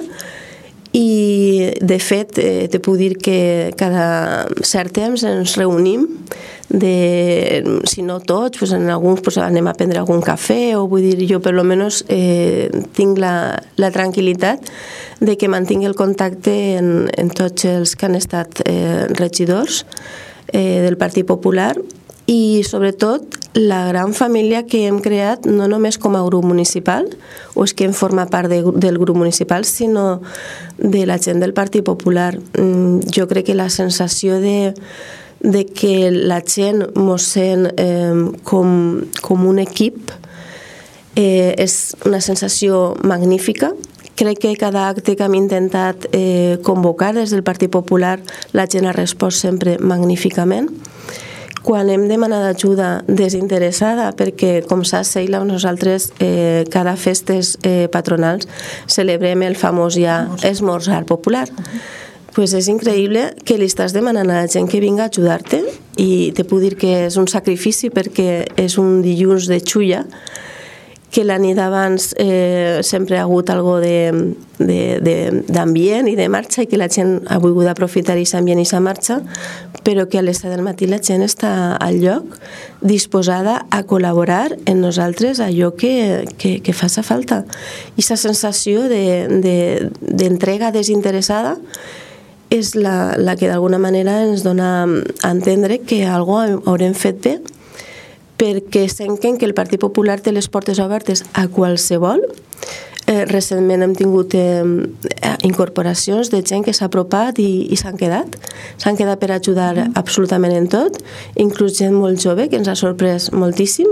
I de fet eh, te puc dir que cada cert temps ens reunim, de, si no tots, pues en alguns pues anem a prendre algun cafè, o vull dir, jo per lo menos eh, tinc la, la tranquil·litat de que mantingui el contacte en, en tots els que han estat eh, regidors eh, del Partit Popular, i sobretot la gran família que hem creat no només com a grup municipal, o és que hem format part de, del grup municipal, sinó de la gent del Partit Popular. Jo crec que la sensació de, de que la gent mos sent eh, com, com un equip eh, és una sensació magnífica. Crec que cada acte que hem intentat eh, convocar des del Partit Popular la gent ha respost sempre magníficament. Quan hem demanat ajuda desinteressada, perquè, com saps, Sheila, nosaltres eh, cada festes eh, patronals celebrem el famós ja esmorzar popular. Pues és increïble que li estàs demanant a la gent que vinga a ajudar-te, i te puc dir que és un sacrifici perquè és un dilluns de xulla, que la nit abans eh, sempre ha hagut algo de, de, de, d'ambient i de marxa, i que la gent ha volgut aprofitar aquest ambient i aquesta marxa, però que a les set del matí la gent està al lloc disposada a col·laborar en nosaltres allò que, que, que faça falta. I aquesta sensació de, de, d'entrega desinteressada és la, la que d'alguna manera ens dona a entendre que alguna cosa haurem fet bé, perquè senten que el Partit Popular té les portes obertes a qualsevol. Eh, recentment hem tingut eh, incorporacions de gent que s'ha apropat i, i s'han quedat. S'han quedat per ajudar mm. absolutament en tot, inclús gent molt jove que ens ha sorprès moltíssim,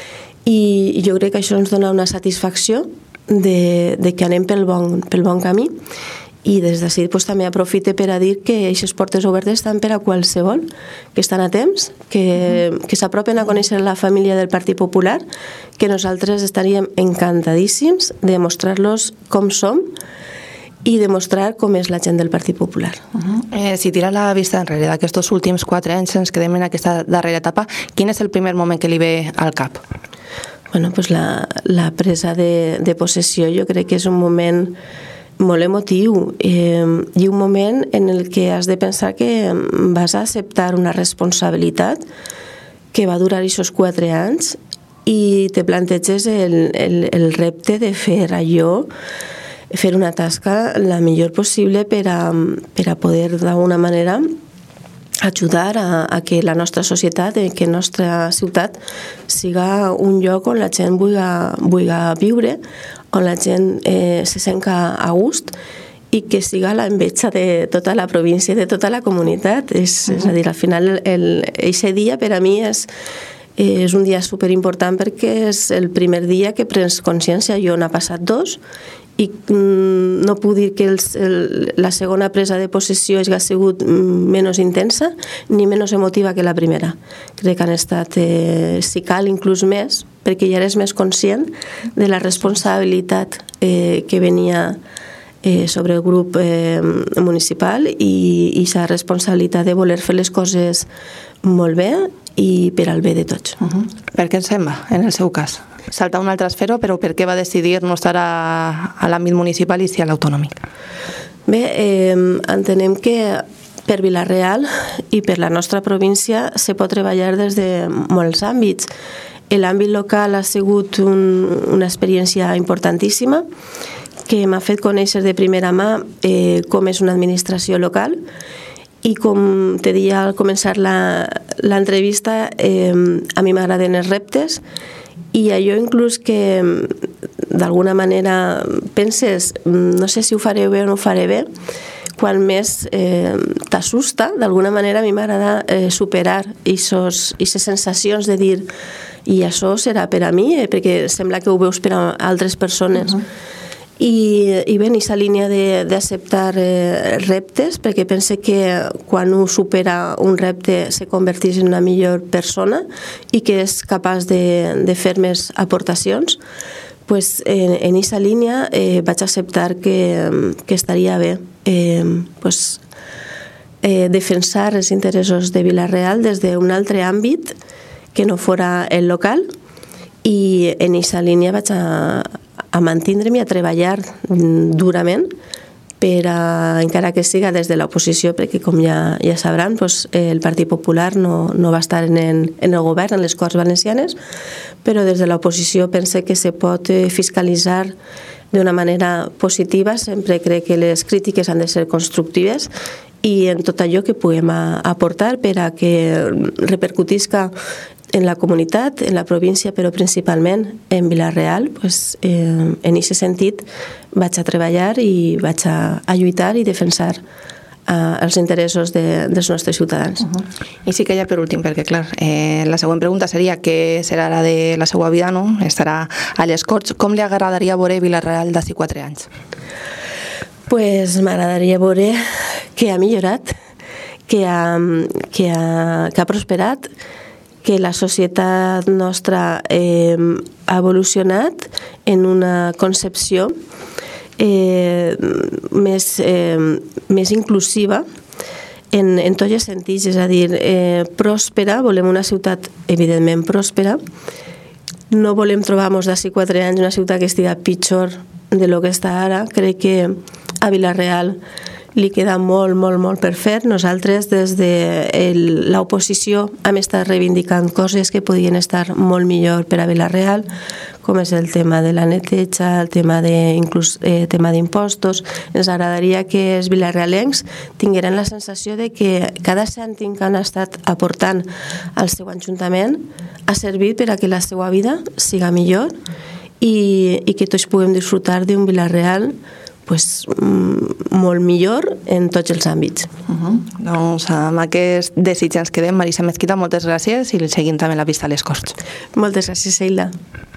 i jo crec que això ens dona una satisfacció de, de que anem pel bon, pel bon camí. I des d'ací pues, també aprofite per a dir que aquestes portes obertes estan per a qualsevol, que estan a temps, que, que s'apropen a conèixer la família del Partit Popular, que nosaltres estaríem encantadíssims de mostrar-los com som i demostrar com és la gent del Partit Popular. Uh-huh. eh, si tira la vista enrere d'aquests últims quatre anys, ens quedem en aquesta darrera etapa, quin és el primer moment que li ve al cap? Bueno, pues la, la presa de, de possessió jo crec que és un moment molt emotiu. Eh, hi ha un moment en el que has de pensar que vas a acceptar una responsabilitat que va durar aquests quatre anys i te planteges el, el, el repte de fer allò, fer una tasca la millor possible per a, per a poder d'alguna manera ajudar a, a que la nostra societat, que la nostra ciutat siga un lloc on la gent vulgui, vulgui viure, on la gent eh, se senca a gust i que siga l'enveja de tota la província, de tota la comunitat. És, uh-huh. és a dir, al final, aquest dia per a mi és, és un dia superimportant perquè és el primer dia que prens consciència. Jo n'ha passat dos i no puc dir que els, el, la segona presa de possessió hagi sigut menys intensa ni menys emotiva que la primera. Crec que han estat, eh, si cal, inclús més, perquè ja eres més conscient de la responsabilitat eh, que venia eh, sobre el grup eh, municipal i aquesta responsabilitat de voler fer les coses molt bé i per al bé de tots. Uh-huh. Per què ens sembla, en el seu cas? Saltar una altra esfera, però per què va decidir no estar a, a l'àmbit municipal i sí a l'autonòmic? Bé, eh, entenem que per Vila-real i per la nostra província se pot treballar des de molts àmbits. L'àmbit local ha sigut un, una experiència importantíssima que m'ha fet conèixer de primera mà eh, com és una administració local i com te deia al començar l'entrevista, eh, a mi m'agraden els reptes i allò inclús que d'alguna manera penses no sé si ho faré bé o no ho faré bé, quan més eh, t'assusta, d'alguna manera a mi m'agrada eh, superar aquestes sensacions de dir i això serà per a mi, eh, perquè sembla que ho veus per a altres persones. Uh-huh. I, i bé, aquesta línia d'acceptar eh, reptes, perquè pense que quan un supera un repte se converteix en una millor persona i que és capaç de, de fer més aportacions, pues, en aquesta línia eh, vaig acceptar que, que estaria bé eh, pues, eh, defensar els interessos de Vila-real des d'un altre àmbit que no fora el local i en aquesta línia vaig a a mantindre'm i a treballar durament per a, encara que siga des de l'oposició, perquè com ja, ja sabran, doncs, el Partit Popular no, no va estar en el, en el govern, en les Corts Valencianes, però des de l'oposició pense que se pot fiscalitzar d'una manera positiva, sempre crec que les crítiques han de ser constructives i en tot allò que puguem aportar per a que repercutisca en la comunitat, en la província, però principalment en Vila-real, pues, eh, en aquest sentit vaig a treballar i vaig a, a lluitar i defensar eh, els interessos de, dels nostres ciutadans. Uh-huh. I sí que ja per últim, perquè clar, eh, la següent pregunta seria què serà la de la seva vida, no? Estarà a les Corts. Com li agradaria veure Vila-real d'ací quatre anys? Pues m'agradaria veure que ha millorat, que ha, que ha, que ha prosperat, que la societat nostra eh, ha evolucionat en una concepció eh, més, eh, més inclusiva en, en tots els sentits, és a dir, eh, pròspera, volem una ciutat evidentment pròspera, no volem trobar-nos d'ací quatre anys una ciutat que estigui pitjor de lo que està ara. Crec que a Vila-real li queda molt, molt, molt per fer. Nosaltres, des de l'oposició, hem estat reivindicant coses que podien estar molt millor per a Vila-real, com és el tema de la neteja, el tema d'impostos. Ens agradaria que els vilarealencs tingueren la sensació de que cada cèntim que han estat aportant al seu ajuntament ha servit per a que la seva vida siga millor i, i que tots puguem disfrutar d'un Vila-real pues, molt millor en tots els àmbits. Uh-huh. Doncs amb aquest desig ens quedem. Marisa Mezquita, moltes gràcies i seguim també la vista a les Corts. Moltes gràcies, Sheila.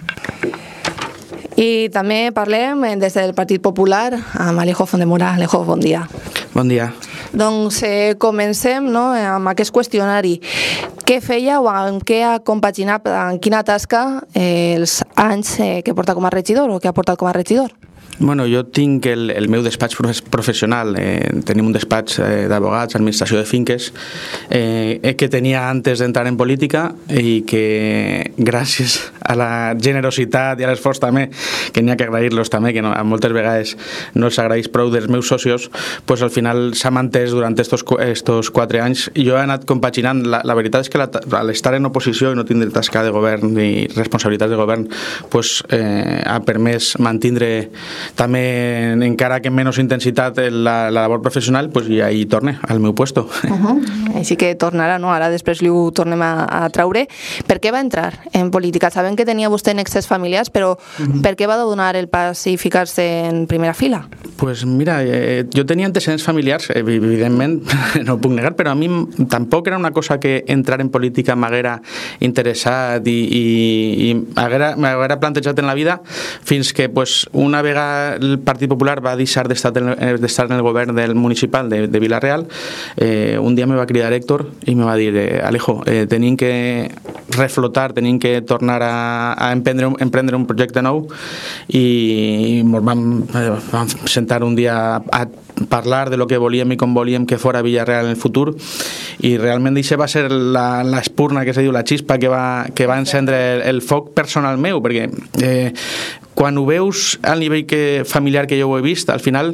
I també parlem des del Partit Popular amb Alejo Fondemora. Alejo, bon dia. Bon dia. Doncs eh, comencem, no, amb aquest qüestionari. Què feia o amb què ha compaginat, en quina tasca eh, els anys eh, que porta com a regidor o que ha portat com a regidor? Bueno, jo tinc el, el meu despatx professional, eh, tenim un despatx eh, d'advogats, administració de finques, eh, que tenia antes d'entrar en política i que gràcies a la generositat i a l'esforç també, que n'hi ha que agrair-los també, que no, a moltes vegades no els agraeix prou dels meus socios, pues al final s'ha mantès durant estos, estos quatre anys i jo he anat compaginant. La, la veritat és que la, a l'estar en oposició i no tindre tasca de govern ni responsabilitats de govern, pues, eh, ha permès mantindre també, encara que amb menys intensitat, la, la labor professional, pues, i ahí torne al meu puesto. Uh-huh. Així que tornarà, no? Ara després li ho tornem a, a traure. Per què va entrar en política? Sabem que tenia vostè nexes familiars, però uh-huh. per què va donar el pas i ficar-se en primera fila? Pues mira, eh, jo tenia antecedents familiars, evidentment, no ho puc negar, però a mi tampoc era una cosa que entrar en política m'haguera interessat i, i, i m'haguera plantejat en la vida, fins que pues, una vegada el Partit Popular va deixar d'estar en, d'estar en el govern del municipal de, de Vila-real, eh, un dia me va cridar Héctor i me va dir, eh, Alejo, eh, tenim que reflotar, tenim que tornar a, a emprendre, emprendre un projecte nou i, i vam, eh, vam sentar un dia a, a parlar de lo que volíem i com volíem que fora Vila-real en el futur, i realment això va ser la, la espurna que se diu, la xispa que va, que va encendre el, el foc personal meu, perquè eh, quan ho veus al nivell que, familiar que jo ho he vist, al final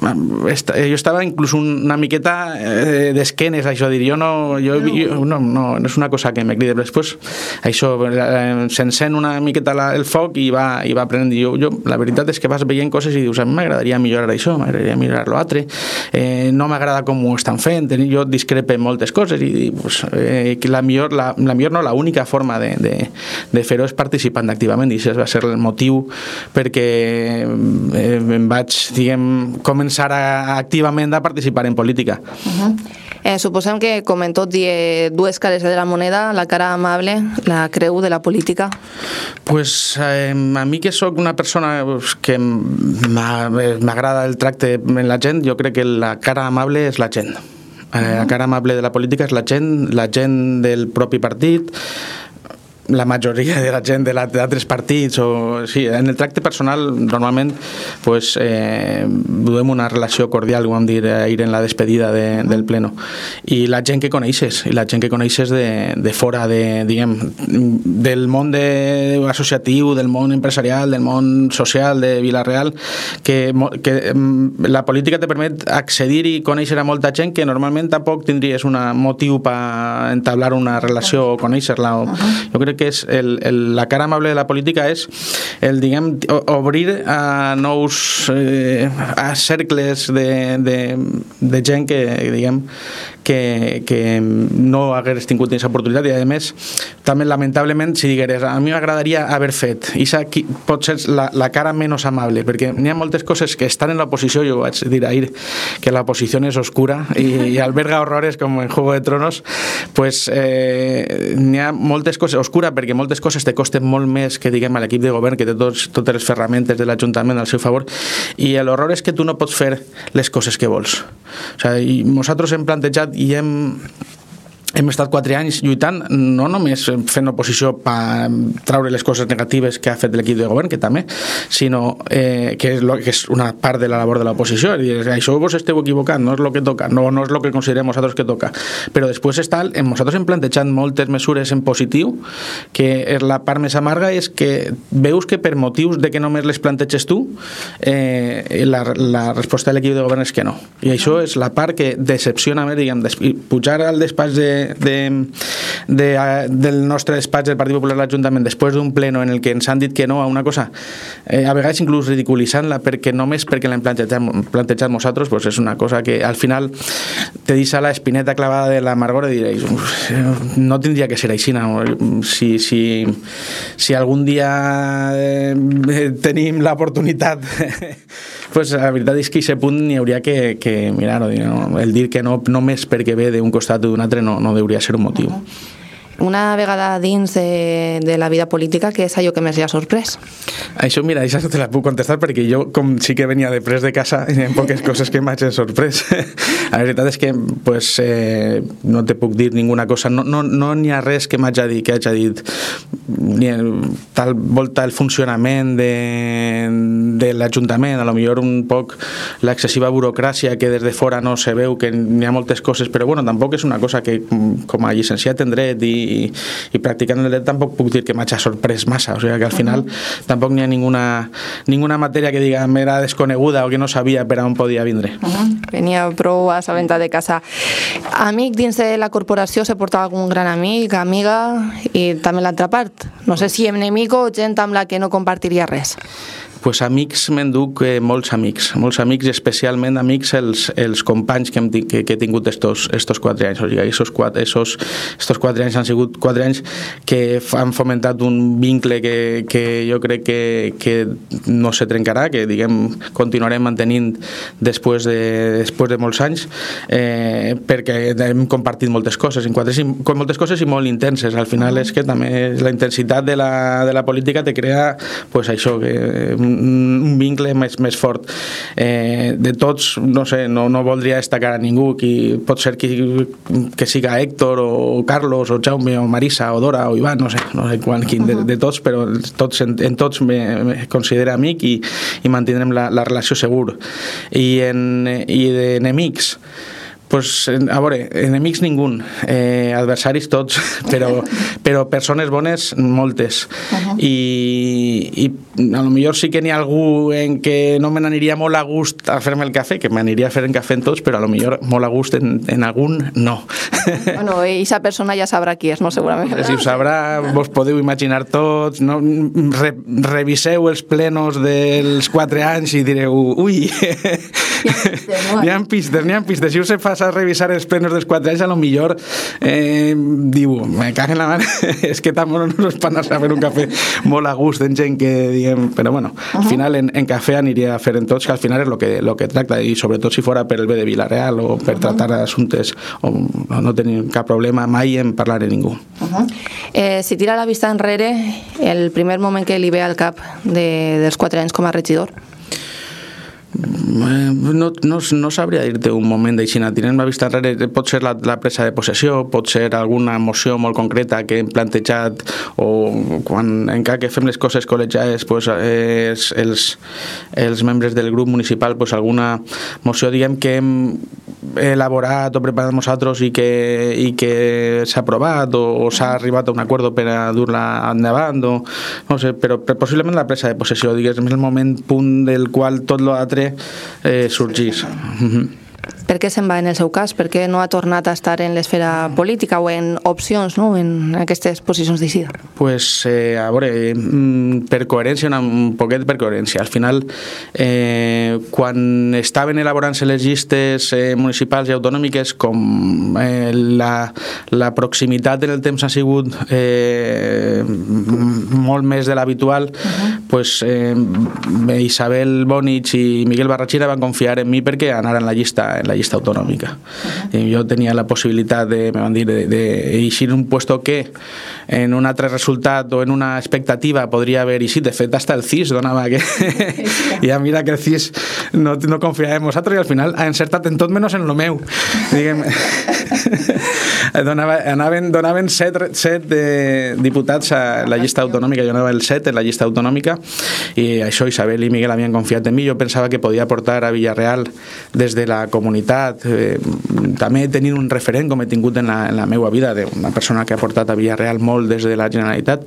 jo estava inclús una miqueta eh, d'esquenes, això, dir, jo no, jo, jo, no, no, no és una cosa que me crida, però després això, eh, s'encén una miqueta la, el foc i va, i va prenent, jo, jo, la veritat és que vas veient coses i dius, a mi m'agradaria millorar això, m'agradaria millorar l'altre, eh, no m'agrada com ho estan fent, jo discrepe en moltes coses i pues, eh, la millor, la, la millor no, l'única forma de, de, de fer-ho és participant activament, i això va ser el motiu perquè eh, em vaig, diguem, començar a, activament a participar en política. Uh-huh. eh, suposem que, com en tot, die dues cares de la moneda, la cara amable, la creu de la política. Pues eh, a mi que sóc una persona pues, que m'agrada el tracte en la gent, jo crec que la cara amable és la gent. Eh, la cara amable de la política és la gent, la gent del propi partit, la majoria de la gent de d'altres partits, o sí, en el tracte personal normalment pues, eh, duem una relació cordial, ho vam dir ahir en la despedida de, del pleno, i la gent que coneixes, i la gent que coneixes de, de fora de, diguem, del món de, associatiu, del món empresarial, del món social de Vila-real, que, que la política te permet accedir i conèixer a molta gent que normalment tampoc tindries un motiu per entablar una relació o conèixer-la. O, jo crec que és el, el, la cara amable de la política és el, diguem, obrir a nous eh, a cercles de, de, de gent que, diguem, que, que no hagués tingut aquesta oportunitat, i a més també lamentablement si digueres a mi m'agradaria haver fet, i això pot ser la, la cara menys amable, perquè n'hi ha moltes coses que estan en l'oposició, jo vaig dir ahir que l'oposició és oscura i, i alberga horrores com en Juego de Tronos, pues eh, n'hi ha moltes coses oscura perquè moltes coses te costen molt més que diguem a l'equip de govern, que té tots, totes les ferramentes de l'Ajuntament al seu favor, i l'horror és que tu no pots fer les coses que vols. O sigui, nosaltres hem plantejat i hem hem estat quatre anys lluitant, no només fent oposició per traure les coses negatives que ha fet l'equip de govern, que també, sinó eh, que, és lo, que és una part de la labor de l'oposició. Això vos esteu equivocant, no és el que toca, no, no és el que considerem nosaltres que toca. Però després està, nosaltres hem plantejat moltes mesures en positiu, que és la part més amarga, és que veus que per motius de que només les planteges tu, eh, la, la resposta de l'equip de govern és que no. I això és la part que decepciona més, diguem, pujar al despatx de De, de, del nostre despatx del Partit Popular a l'Ajuntament després d'un pleno en el que ens han dit que no a una cosa, eh, a vegades inclús ridiculitzant-la perquè només perquè l'hem plantejat, plantejat nosaltres, pues és una cosa que al final te deixa la espineta clavada de l'amargor i diréis, no tindria que ser així, no? si, si, si algun dia eh, tenim l'oportunitat pues la veritat és que a aquest punt n'hi hauria que, que mirar-ho, no? El dir que no només perquè ve d'un costat o d'un altre no, no hauria ser un motiu. Una vegada dins de, de la vida política, què és allò que més li ha sorprès? Això, mira, això no te la puc contestar perquè jo, com sí que venia de pres de casa, hi ha poques coses que m'hagin sorprès. La veritat és que pues, eh, no te puc dir ninguna cosa. No n'hi no, no ha res que m'hagi dit, que hagi dit ni el, tal volta el funcionament de, de l'Ajuntament, a lo millor un poc l'excessiva burocràcia que des de fora no se veu, que n'hi ha moltes coses, però bueno, tampoc és una cosa que com a llicenciat en dret i, i, i practicant el dret tampoc puc dir que m'hagi sorprès massa, o sigui que al final uh-huh. tampoc n'hi ha ninguna, ninguna matèria que diga m'era desconeguda o que no sabia per on podia vindre. Uh-huh. Venia prou assabentat de casa. Amic dins de la corporació se portava algun gran amic, amiga, i també l'altra part. No sé si enemic o gent amb la que no compartiria res. Pues amics m'enduc eh, molts amics, molts amics, especialment amics els, els companys que, hem, que, que he tingut estos, estos quatre anys. O sigui, esos quatre, esos, estos quatre anys han sigut quatre anys que han fomentat un vincle que, que jo crec que, que no se trencarà, que diguem continuarem mantenint després de, després de molts anys, eh, perquè hem compartit moltes coses, en quatre, moltes coses i molt intenses. Al final és que també la intensitat de la, de la política te crea pues, això, que un vincle més, més fort. Eh, de tots, no sé, no, no voldria destacar a ningú, qui, pot ser qui, que siga Héctor o Carlos o Jaume o Marisa o Dora o Ivan, no sé, no sé quan, quin de, de tots, però tots, en, en tots me, me considera amic i, i mantindrem la, la relació segur. I, en, i d'enemics, pues, a veure, enemics ningú, eh, adversaris tots, però, però persones bones moltes. Uh-huh. I, i a lo millor sí que n'hi ha algú en què no me n'aniria molt a gust a fer-me el cafè, que m'aniria a fer un cafè en tots, però a lo millor molt a gust en, en algun no. Bueno, i esa persona ja sabrà qui és, no? Segurament. Si ho sabrà, vos podeu imaginar tots, no? Re, reviseu els plenos dels quatre anys i direu, ui, n'hi ha pistes, n'hi ha pistes. Si us fas a revisar els plenos dels quatre anys, a lo millor eh, diu, me cago en la mano, és que també no nos van a saber un cafè molt a gust en gent que diguem, però bueno, al final en, en cafè aniria a fer en tots, que al final és el que, lo que tracta, i sobretot si fora per el bé de Vila-real o per tractar assumptes, o no tenir cap problema mai en parlar amb ningú. Uh-huh. eh, si tira la vista enrere, el primer moment que li ve al cap de, dels quatre anys com a regidor? No, no, no sabria dir-te un moment d'aixina. Tirant la vista enrere, pot ser la, la presa de possessió, pot ser alguna moció molt concreta que hem plantejat, o quan encara que fem les coses col·legiades, pues, eh, els, els membres del grup municipal, pues, alguna moció diguem que hem elaborat o preparat nosaltres i que, i que s'ha aprovat o, o s'ha arribat a un acord per a dur-la endavant, o, no sé, però possiblement la presa de possessió, diguem, és el moment punt del qual tot l'altre eh, sorgís. Uh-huh. Per què se'n va en el seu cas? Per què no ha tornat a estar en l'esfera política o en opcions, no? En aquestes posicions d'eixida? Pues, eh, a veure, per coherència, un poquet per coherència. Al final, eh, quan estaven elaborant-se les llistes eh, municipals i autonòmiques, com eh, la, la proximitat en el temps ha sigut eh, molt més de l'habitual, uh-huh. pues, eh, Isabel Bonich i Miguel Barrachina van confiar en mi perquè anaran la llista en la llista autonòmica. Uh-huh. Jo tenia la possibilitat de, me van dir, d'eixir un puesto que en un altre resultat o en una expectativa podria haver eixit. De fet, hasta el C I S donava que ja mira que el C I S no, no confiava en nosaltres i al final ha encertat en tot menys en lo meu. Diguem, donava, anaven, donaven set, set de diputats a la llista autonòmica, jo anava el set en la llista autonòmica i això Isabel i Miguel havien confiat en mi. Jo pensava que podia portar a Villarreal des de la comunitat, eh, també tenint un referent com he tingut en la, en la meva vida, d'una persona que ha portat a Villarreal molt des de la Generalitat,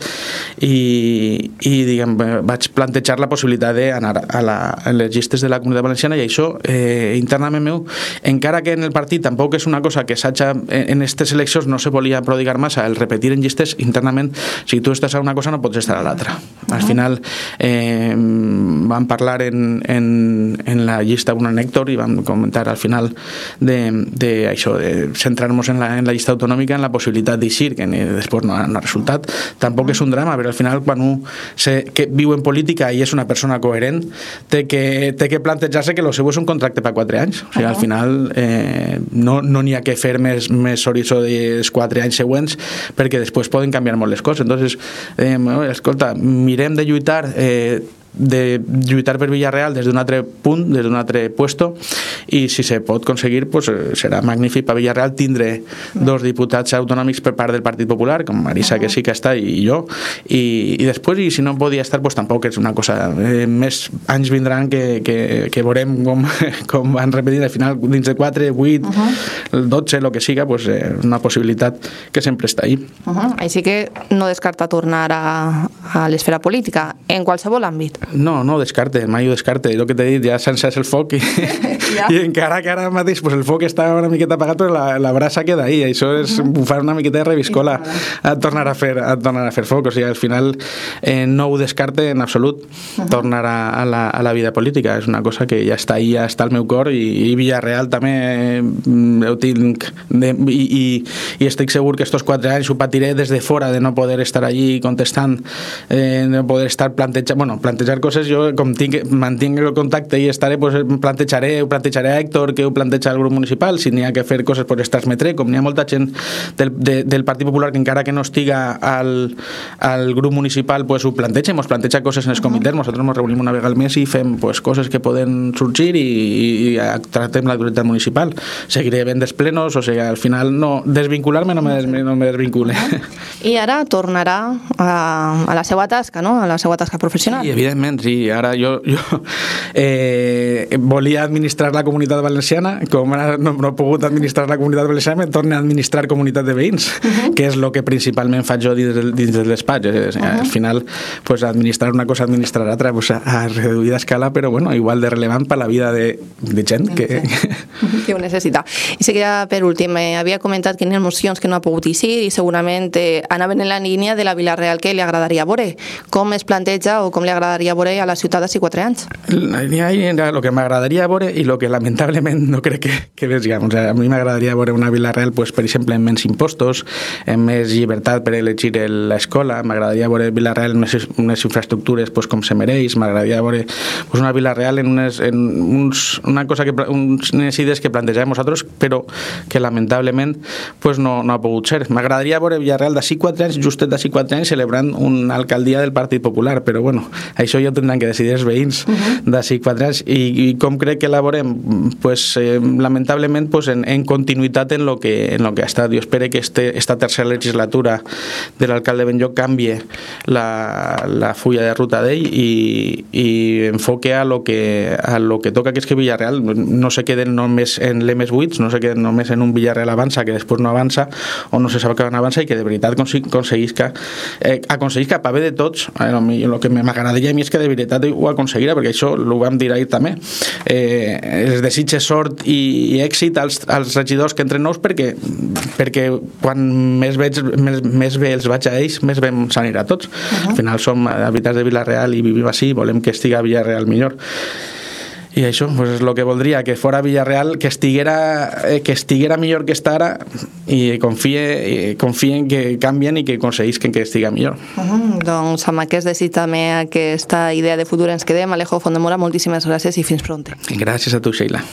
i, i diguem, vaig plantejar la possibilitat d'anar a, la, a les llistes de la Comunitat Valenciana, i això eh, internament meu, encara que en el partit tampoc és una cosa que s'haja en aquestes eleccions no se volia prodigar massa el repetir en llistes internament. Si tu estàs a una cosa no pots estar a l'altra. Al final eh, vam parlar en, en, en la llista un Héctor i vam comentar al final de, de això, de centrar-nos en la, en la llista autonòmica, en la possibilitat d'eixir, que després no ha, no ha resultat. Tampoc és un drama, però al final quan un se, que viu en política i és una persona coherent, té que, té que plantejar-se que el seu és un contracte per quatre anys. O sigui, al final eh, no n'hi no ha que fer més, més horitzó dels quatre anys següents, perquè després poden canviar molt les coses. Entonces, eh, escolta, mirem de lluitar eh, de lluitar per Villarreal des d'un altre punt, des d'un altre puesto, i si se pot aconseguir, pues, serà magnífic per Villarreal tindre dos diputats autonòmics per part del Partit Popular, com Marisa, que sí que està, i jo, i, i després, i si no podia estar, pues tampoc és una cosa, eh, més anys vindran que, que, que veurem com, com van repetir, al final dins de quatre, vuit, uh-huh. dotze, el que siga, pues, eh, una possibilitat que sempre està ahí. Uh-huh. Així que no descarta tornar a, a l'esfera política en qualsevol àmbit. No, no descarte, mai ho descarte. El que t'he dit, ja s'ha encès el foc i, ja. i encara que ara mateix pues, el foc està una miqueta apagat, però la, la brasa queda ahí. Això és uh-huh. bufar una miqueta de reviscola a tornar a fer, a tornar a fer foc. O sigui, al final eh, no ho descarte en absolut uh-huh. tornar a, a, la, a la vida política. És una cosa que ja està ahí, ja està al meu cor, i, i Villarreal també eh, ho tinc de, i, i, i estic segur que estos quatre anys ho patiré des de fora, de no poder estar allí contestant, eh, de no poder estar plantejant, bueno, plantejant coses, jo com tinc, mantinc el contacte i estaré, pues, plantejaré, ho plantejaré a Héctor, que ho planteja el grup municipal, si n'hi ha que fer coses, pues, les transmetré, com n'hi ha molta gent del, de, del Partit Popular que encara que no estiga al, al grup municipal, pues, ho planteja, ens planteja coses en els comitès, nosaltres ens reunim una vegada al mes i fem, pues, coses que poden sorgir i, i, i tractem l'actualitat municipal. Seguiré ben dels plenos, o sigui, al final no, desvincular-me no me, des, no me desvincule. I ara tornarà a, a la seva tasca, no? A la seva tasca professional. I evidentment, sí, ara jo, jo eh, volia administrar la Comunitat Valenciana, com ara no, no he pogut administrar la Comunitat Valenciana, me torno a administrar Comunitat de Veïns, uh-huh. que és el que principalment faig jo dins del, dins del despatx. Uh-huh. Al final, pues, administrar una cosa, administrar altra, pues, a reduïda escala, però bueno, igual de relevant per la vida de, de gent que... que ho necessita. I seguia, per últim, eh, havia comentat que hi ha mocions que no ha pogut eixir i segurament eh, anaven en la línia de la Vila-real que li agradaria veure. Com es planteja o com li agradaria veure a la ciutat d'ací quatre anys? El que m'agradaria veure i el que lamentablement no crec que, que vegem. O sea, a mi m'agradaria veure una Vila-real, pues, per exemple, amb menys impostos, amb més llibertat per elegir l'escola, m'agradaria veure Vila-real en unes, unes infraestructures, pues, com se mereix, m'agradaria veure, pues, una Vila-real en, unes, en uns, una cosa que, unes idees que plantegem nosaltres, però que lamentablement, pues, no, no ha pogut ser. M'agradaria veure Villarreal d'ací quatre anys, justet d'ací quatre anys, celebrant una alcaldia del Partit Popular, però bueno, això ja tindran que decidir els veïns uh-huh. d'ací quatre anys, i, i com crec que elaborem, pues, eh, lamentablement, pues, en, en continuïtat en lo que, en lo que ha estat. Jo espero que este, esta tercera legislatura de l'alcalde Benlloc canvie la, la fulla de ruta d'ell i, i enfoque a lo que, a lo que toca, que és que Villarreal no se queden només en l'M vuit, no se queden només en un Villarreal avança que després no avança o no se sap que avança, i que de veritat aconseguisca eh, aconseguisca per bé de tots. El que m'agradaria a mi és que de veritat ho aconseguirà, perquè això ho vam dir ahir també. Eh, els desitges sort i, i èxit als, als regidors que entren nous, perquè, perquè quan més, veig, més, més bé els vaig a ells, més bé ens anirà a tots. Uh-huh. Al final som habitants de Vila-real i vivim així, volem que estigui a Vila-real millor. I això, pues, és el que voldria, que fora Villarreal, que estiguera, que estiguera millor que està ara, i confie, confien que canvien i que aconseguisquen que estiga millor. Uh-huh. Doncs amb aquest desig també, aquesta idea de futur ens quedem. Alejo Fondemora, moltíssimes gràcies i fins pronte. Gràcies a tu, Sheila.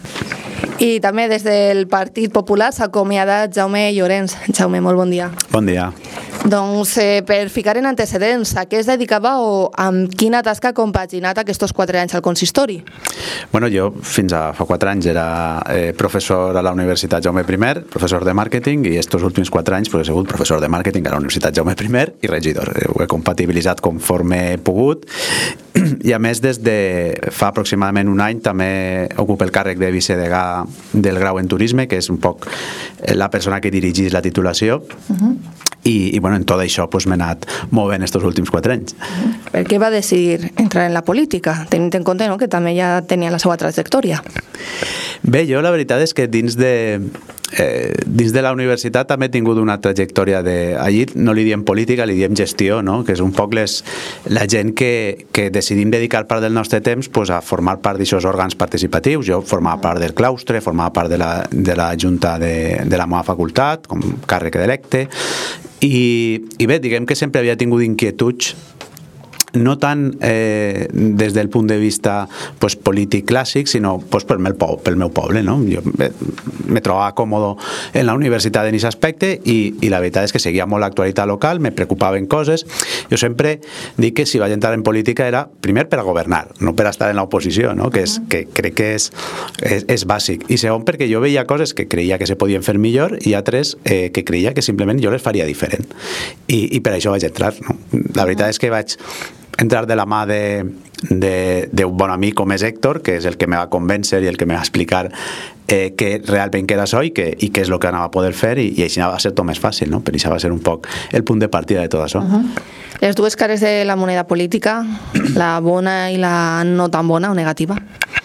I també des del Partit Popular s'ha acomiadat Jaume Llorens. Jaume, molt bon dia. Bon dia. Doncs eh, per ficar en antecedents, a què es dedicava o amb quina tasca ha compaginat aquests quatre anys al consistori? Bueno, jo fins a fa quatre anys era eh, professor a la Universitat Jaume I, professor de màrqueting, i estos últims quatre anys pues, he sigut professor de màrqueting a la Universitat Jaume I i regidor. Ho he compatibilitzat conforme he pogut, i a més des de fa aproximadament un any també ocupo el càrrec de vicedegà del grau en turisme, que és un poc la persona que dirigís la titulació. Uh-huh. I, i bueno, en tot això pues, m'he anat movent estos últims quatre anys. Per què va decidir entrar en la política, tenint en compte, no?, que també ja tenia la seva trajectòria? Bé, jo la veritat és que dins de, eh, dins de la universitat també he tingut una trajectòria de... Allí no li diem política, li diem gestió, no?, que és un poc les, la gent que, que decidim dedicar part del nostre temps pues, a formar part d'aquests òrgans participatius. Jo formava part del claustre, formava part de la, de la junta de, de la meva facultat, com càrrec electe. I, i bé, diguem que sempre havia tingut inquietuds no tant eh, des del punt de vista pues, polític clàssic, sinó pues, pel, meu poble, pel meu poble. No? Jo me, me trobava còmode en la universitat en aquest aspecte i, i la veritat és que seguia molt l'actualitat local, me preocupaven coses. Jo sempre dic que si vaig entrar en política era primer per a governar, no per a estar en l'oposició, no? que, és, que crec que és, és, és bàsic. I segon, perquè jo veia coses que creia que se podien fer millor i altres eh, que creia que simplement jo les faria diferent. I, i per això vaig entrar. No? La veritat és que vaig entrar de la mà de, de, de un bon amic com és Héctor, que és el que me va convèncer i el que me va explicar eh, què realment que era això i, que, i què és el que anava a poder fer i, i així va ser tot més fàcil, no? Però això va ser un poc el punt de partida de tot això. Uh-huh. Les dues cares de la moneda política, la bona i la no tan bona o negativa?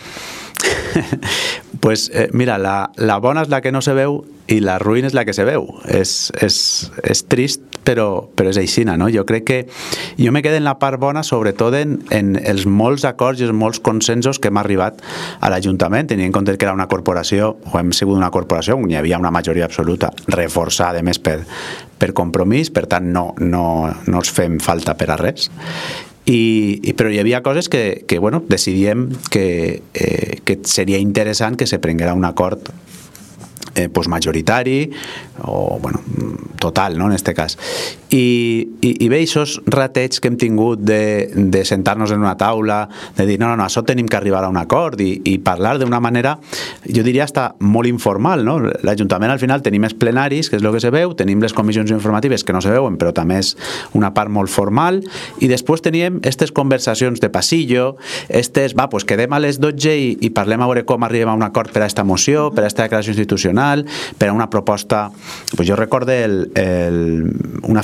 Pues eh, mira, la, la bona és la que no se veu i la ruïna és la que se veu. És, és, és trist, però, però és aixina, no? Jo crec que jo me quedo en la part bona, sobretot en, en els molts acords i els molts consensos que hem arribat a l'Ajuntament, tenint en compte que era una corporació, o hem sigut una corporació on hi havia una majoria absoluta, reforçada, a més, per, per compromís, per tant, no, no, no els fem falta per a res. I, i, però hi havia coses que, que bueno, decidíem que, eh, que seria interessant que se prenguera un acord eh, pues majoritari o bueno, total, no, en este cas. I, i, i bé, aquests ratets que hem tingut de, de sentar-nos en una taula, de dir, no, no, no, això tenim que arribar a un acord i, i parlar d'una manera, jo diria hasta molt informal, no? L'Ajuntament al final tenim els plenaris, que és el que se veu, tenim les comissions informatives que no se veuen, però també és una part molt formal, i després teníem aquestes conversacions de passillo, estes, va, pues quedem a les dotze i, i parlem a veure com arribem a un acord per a aquesta moció, per a aquesta declaració institucional, per a una proposta, pues jo recordo el, el, una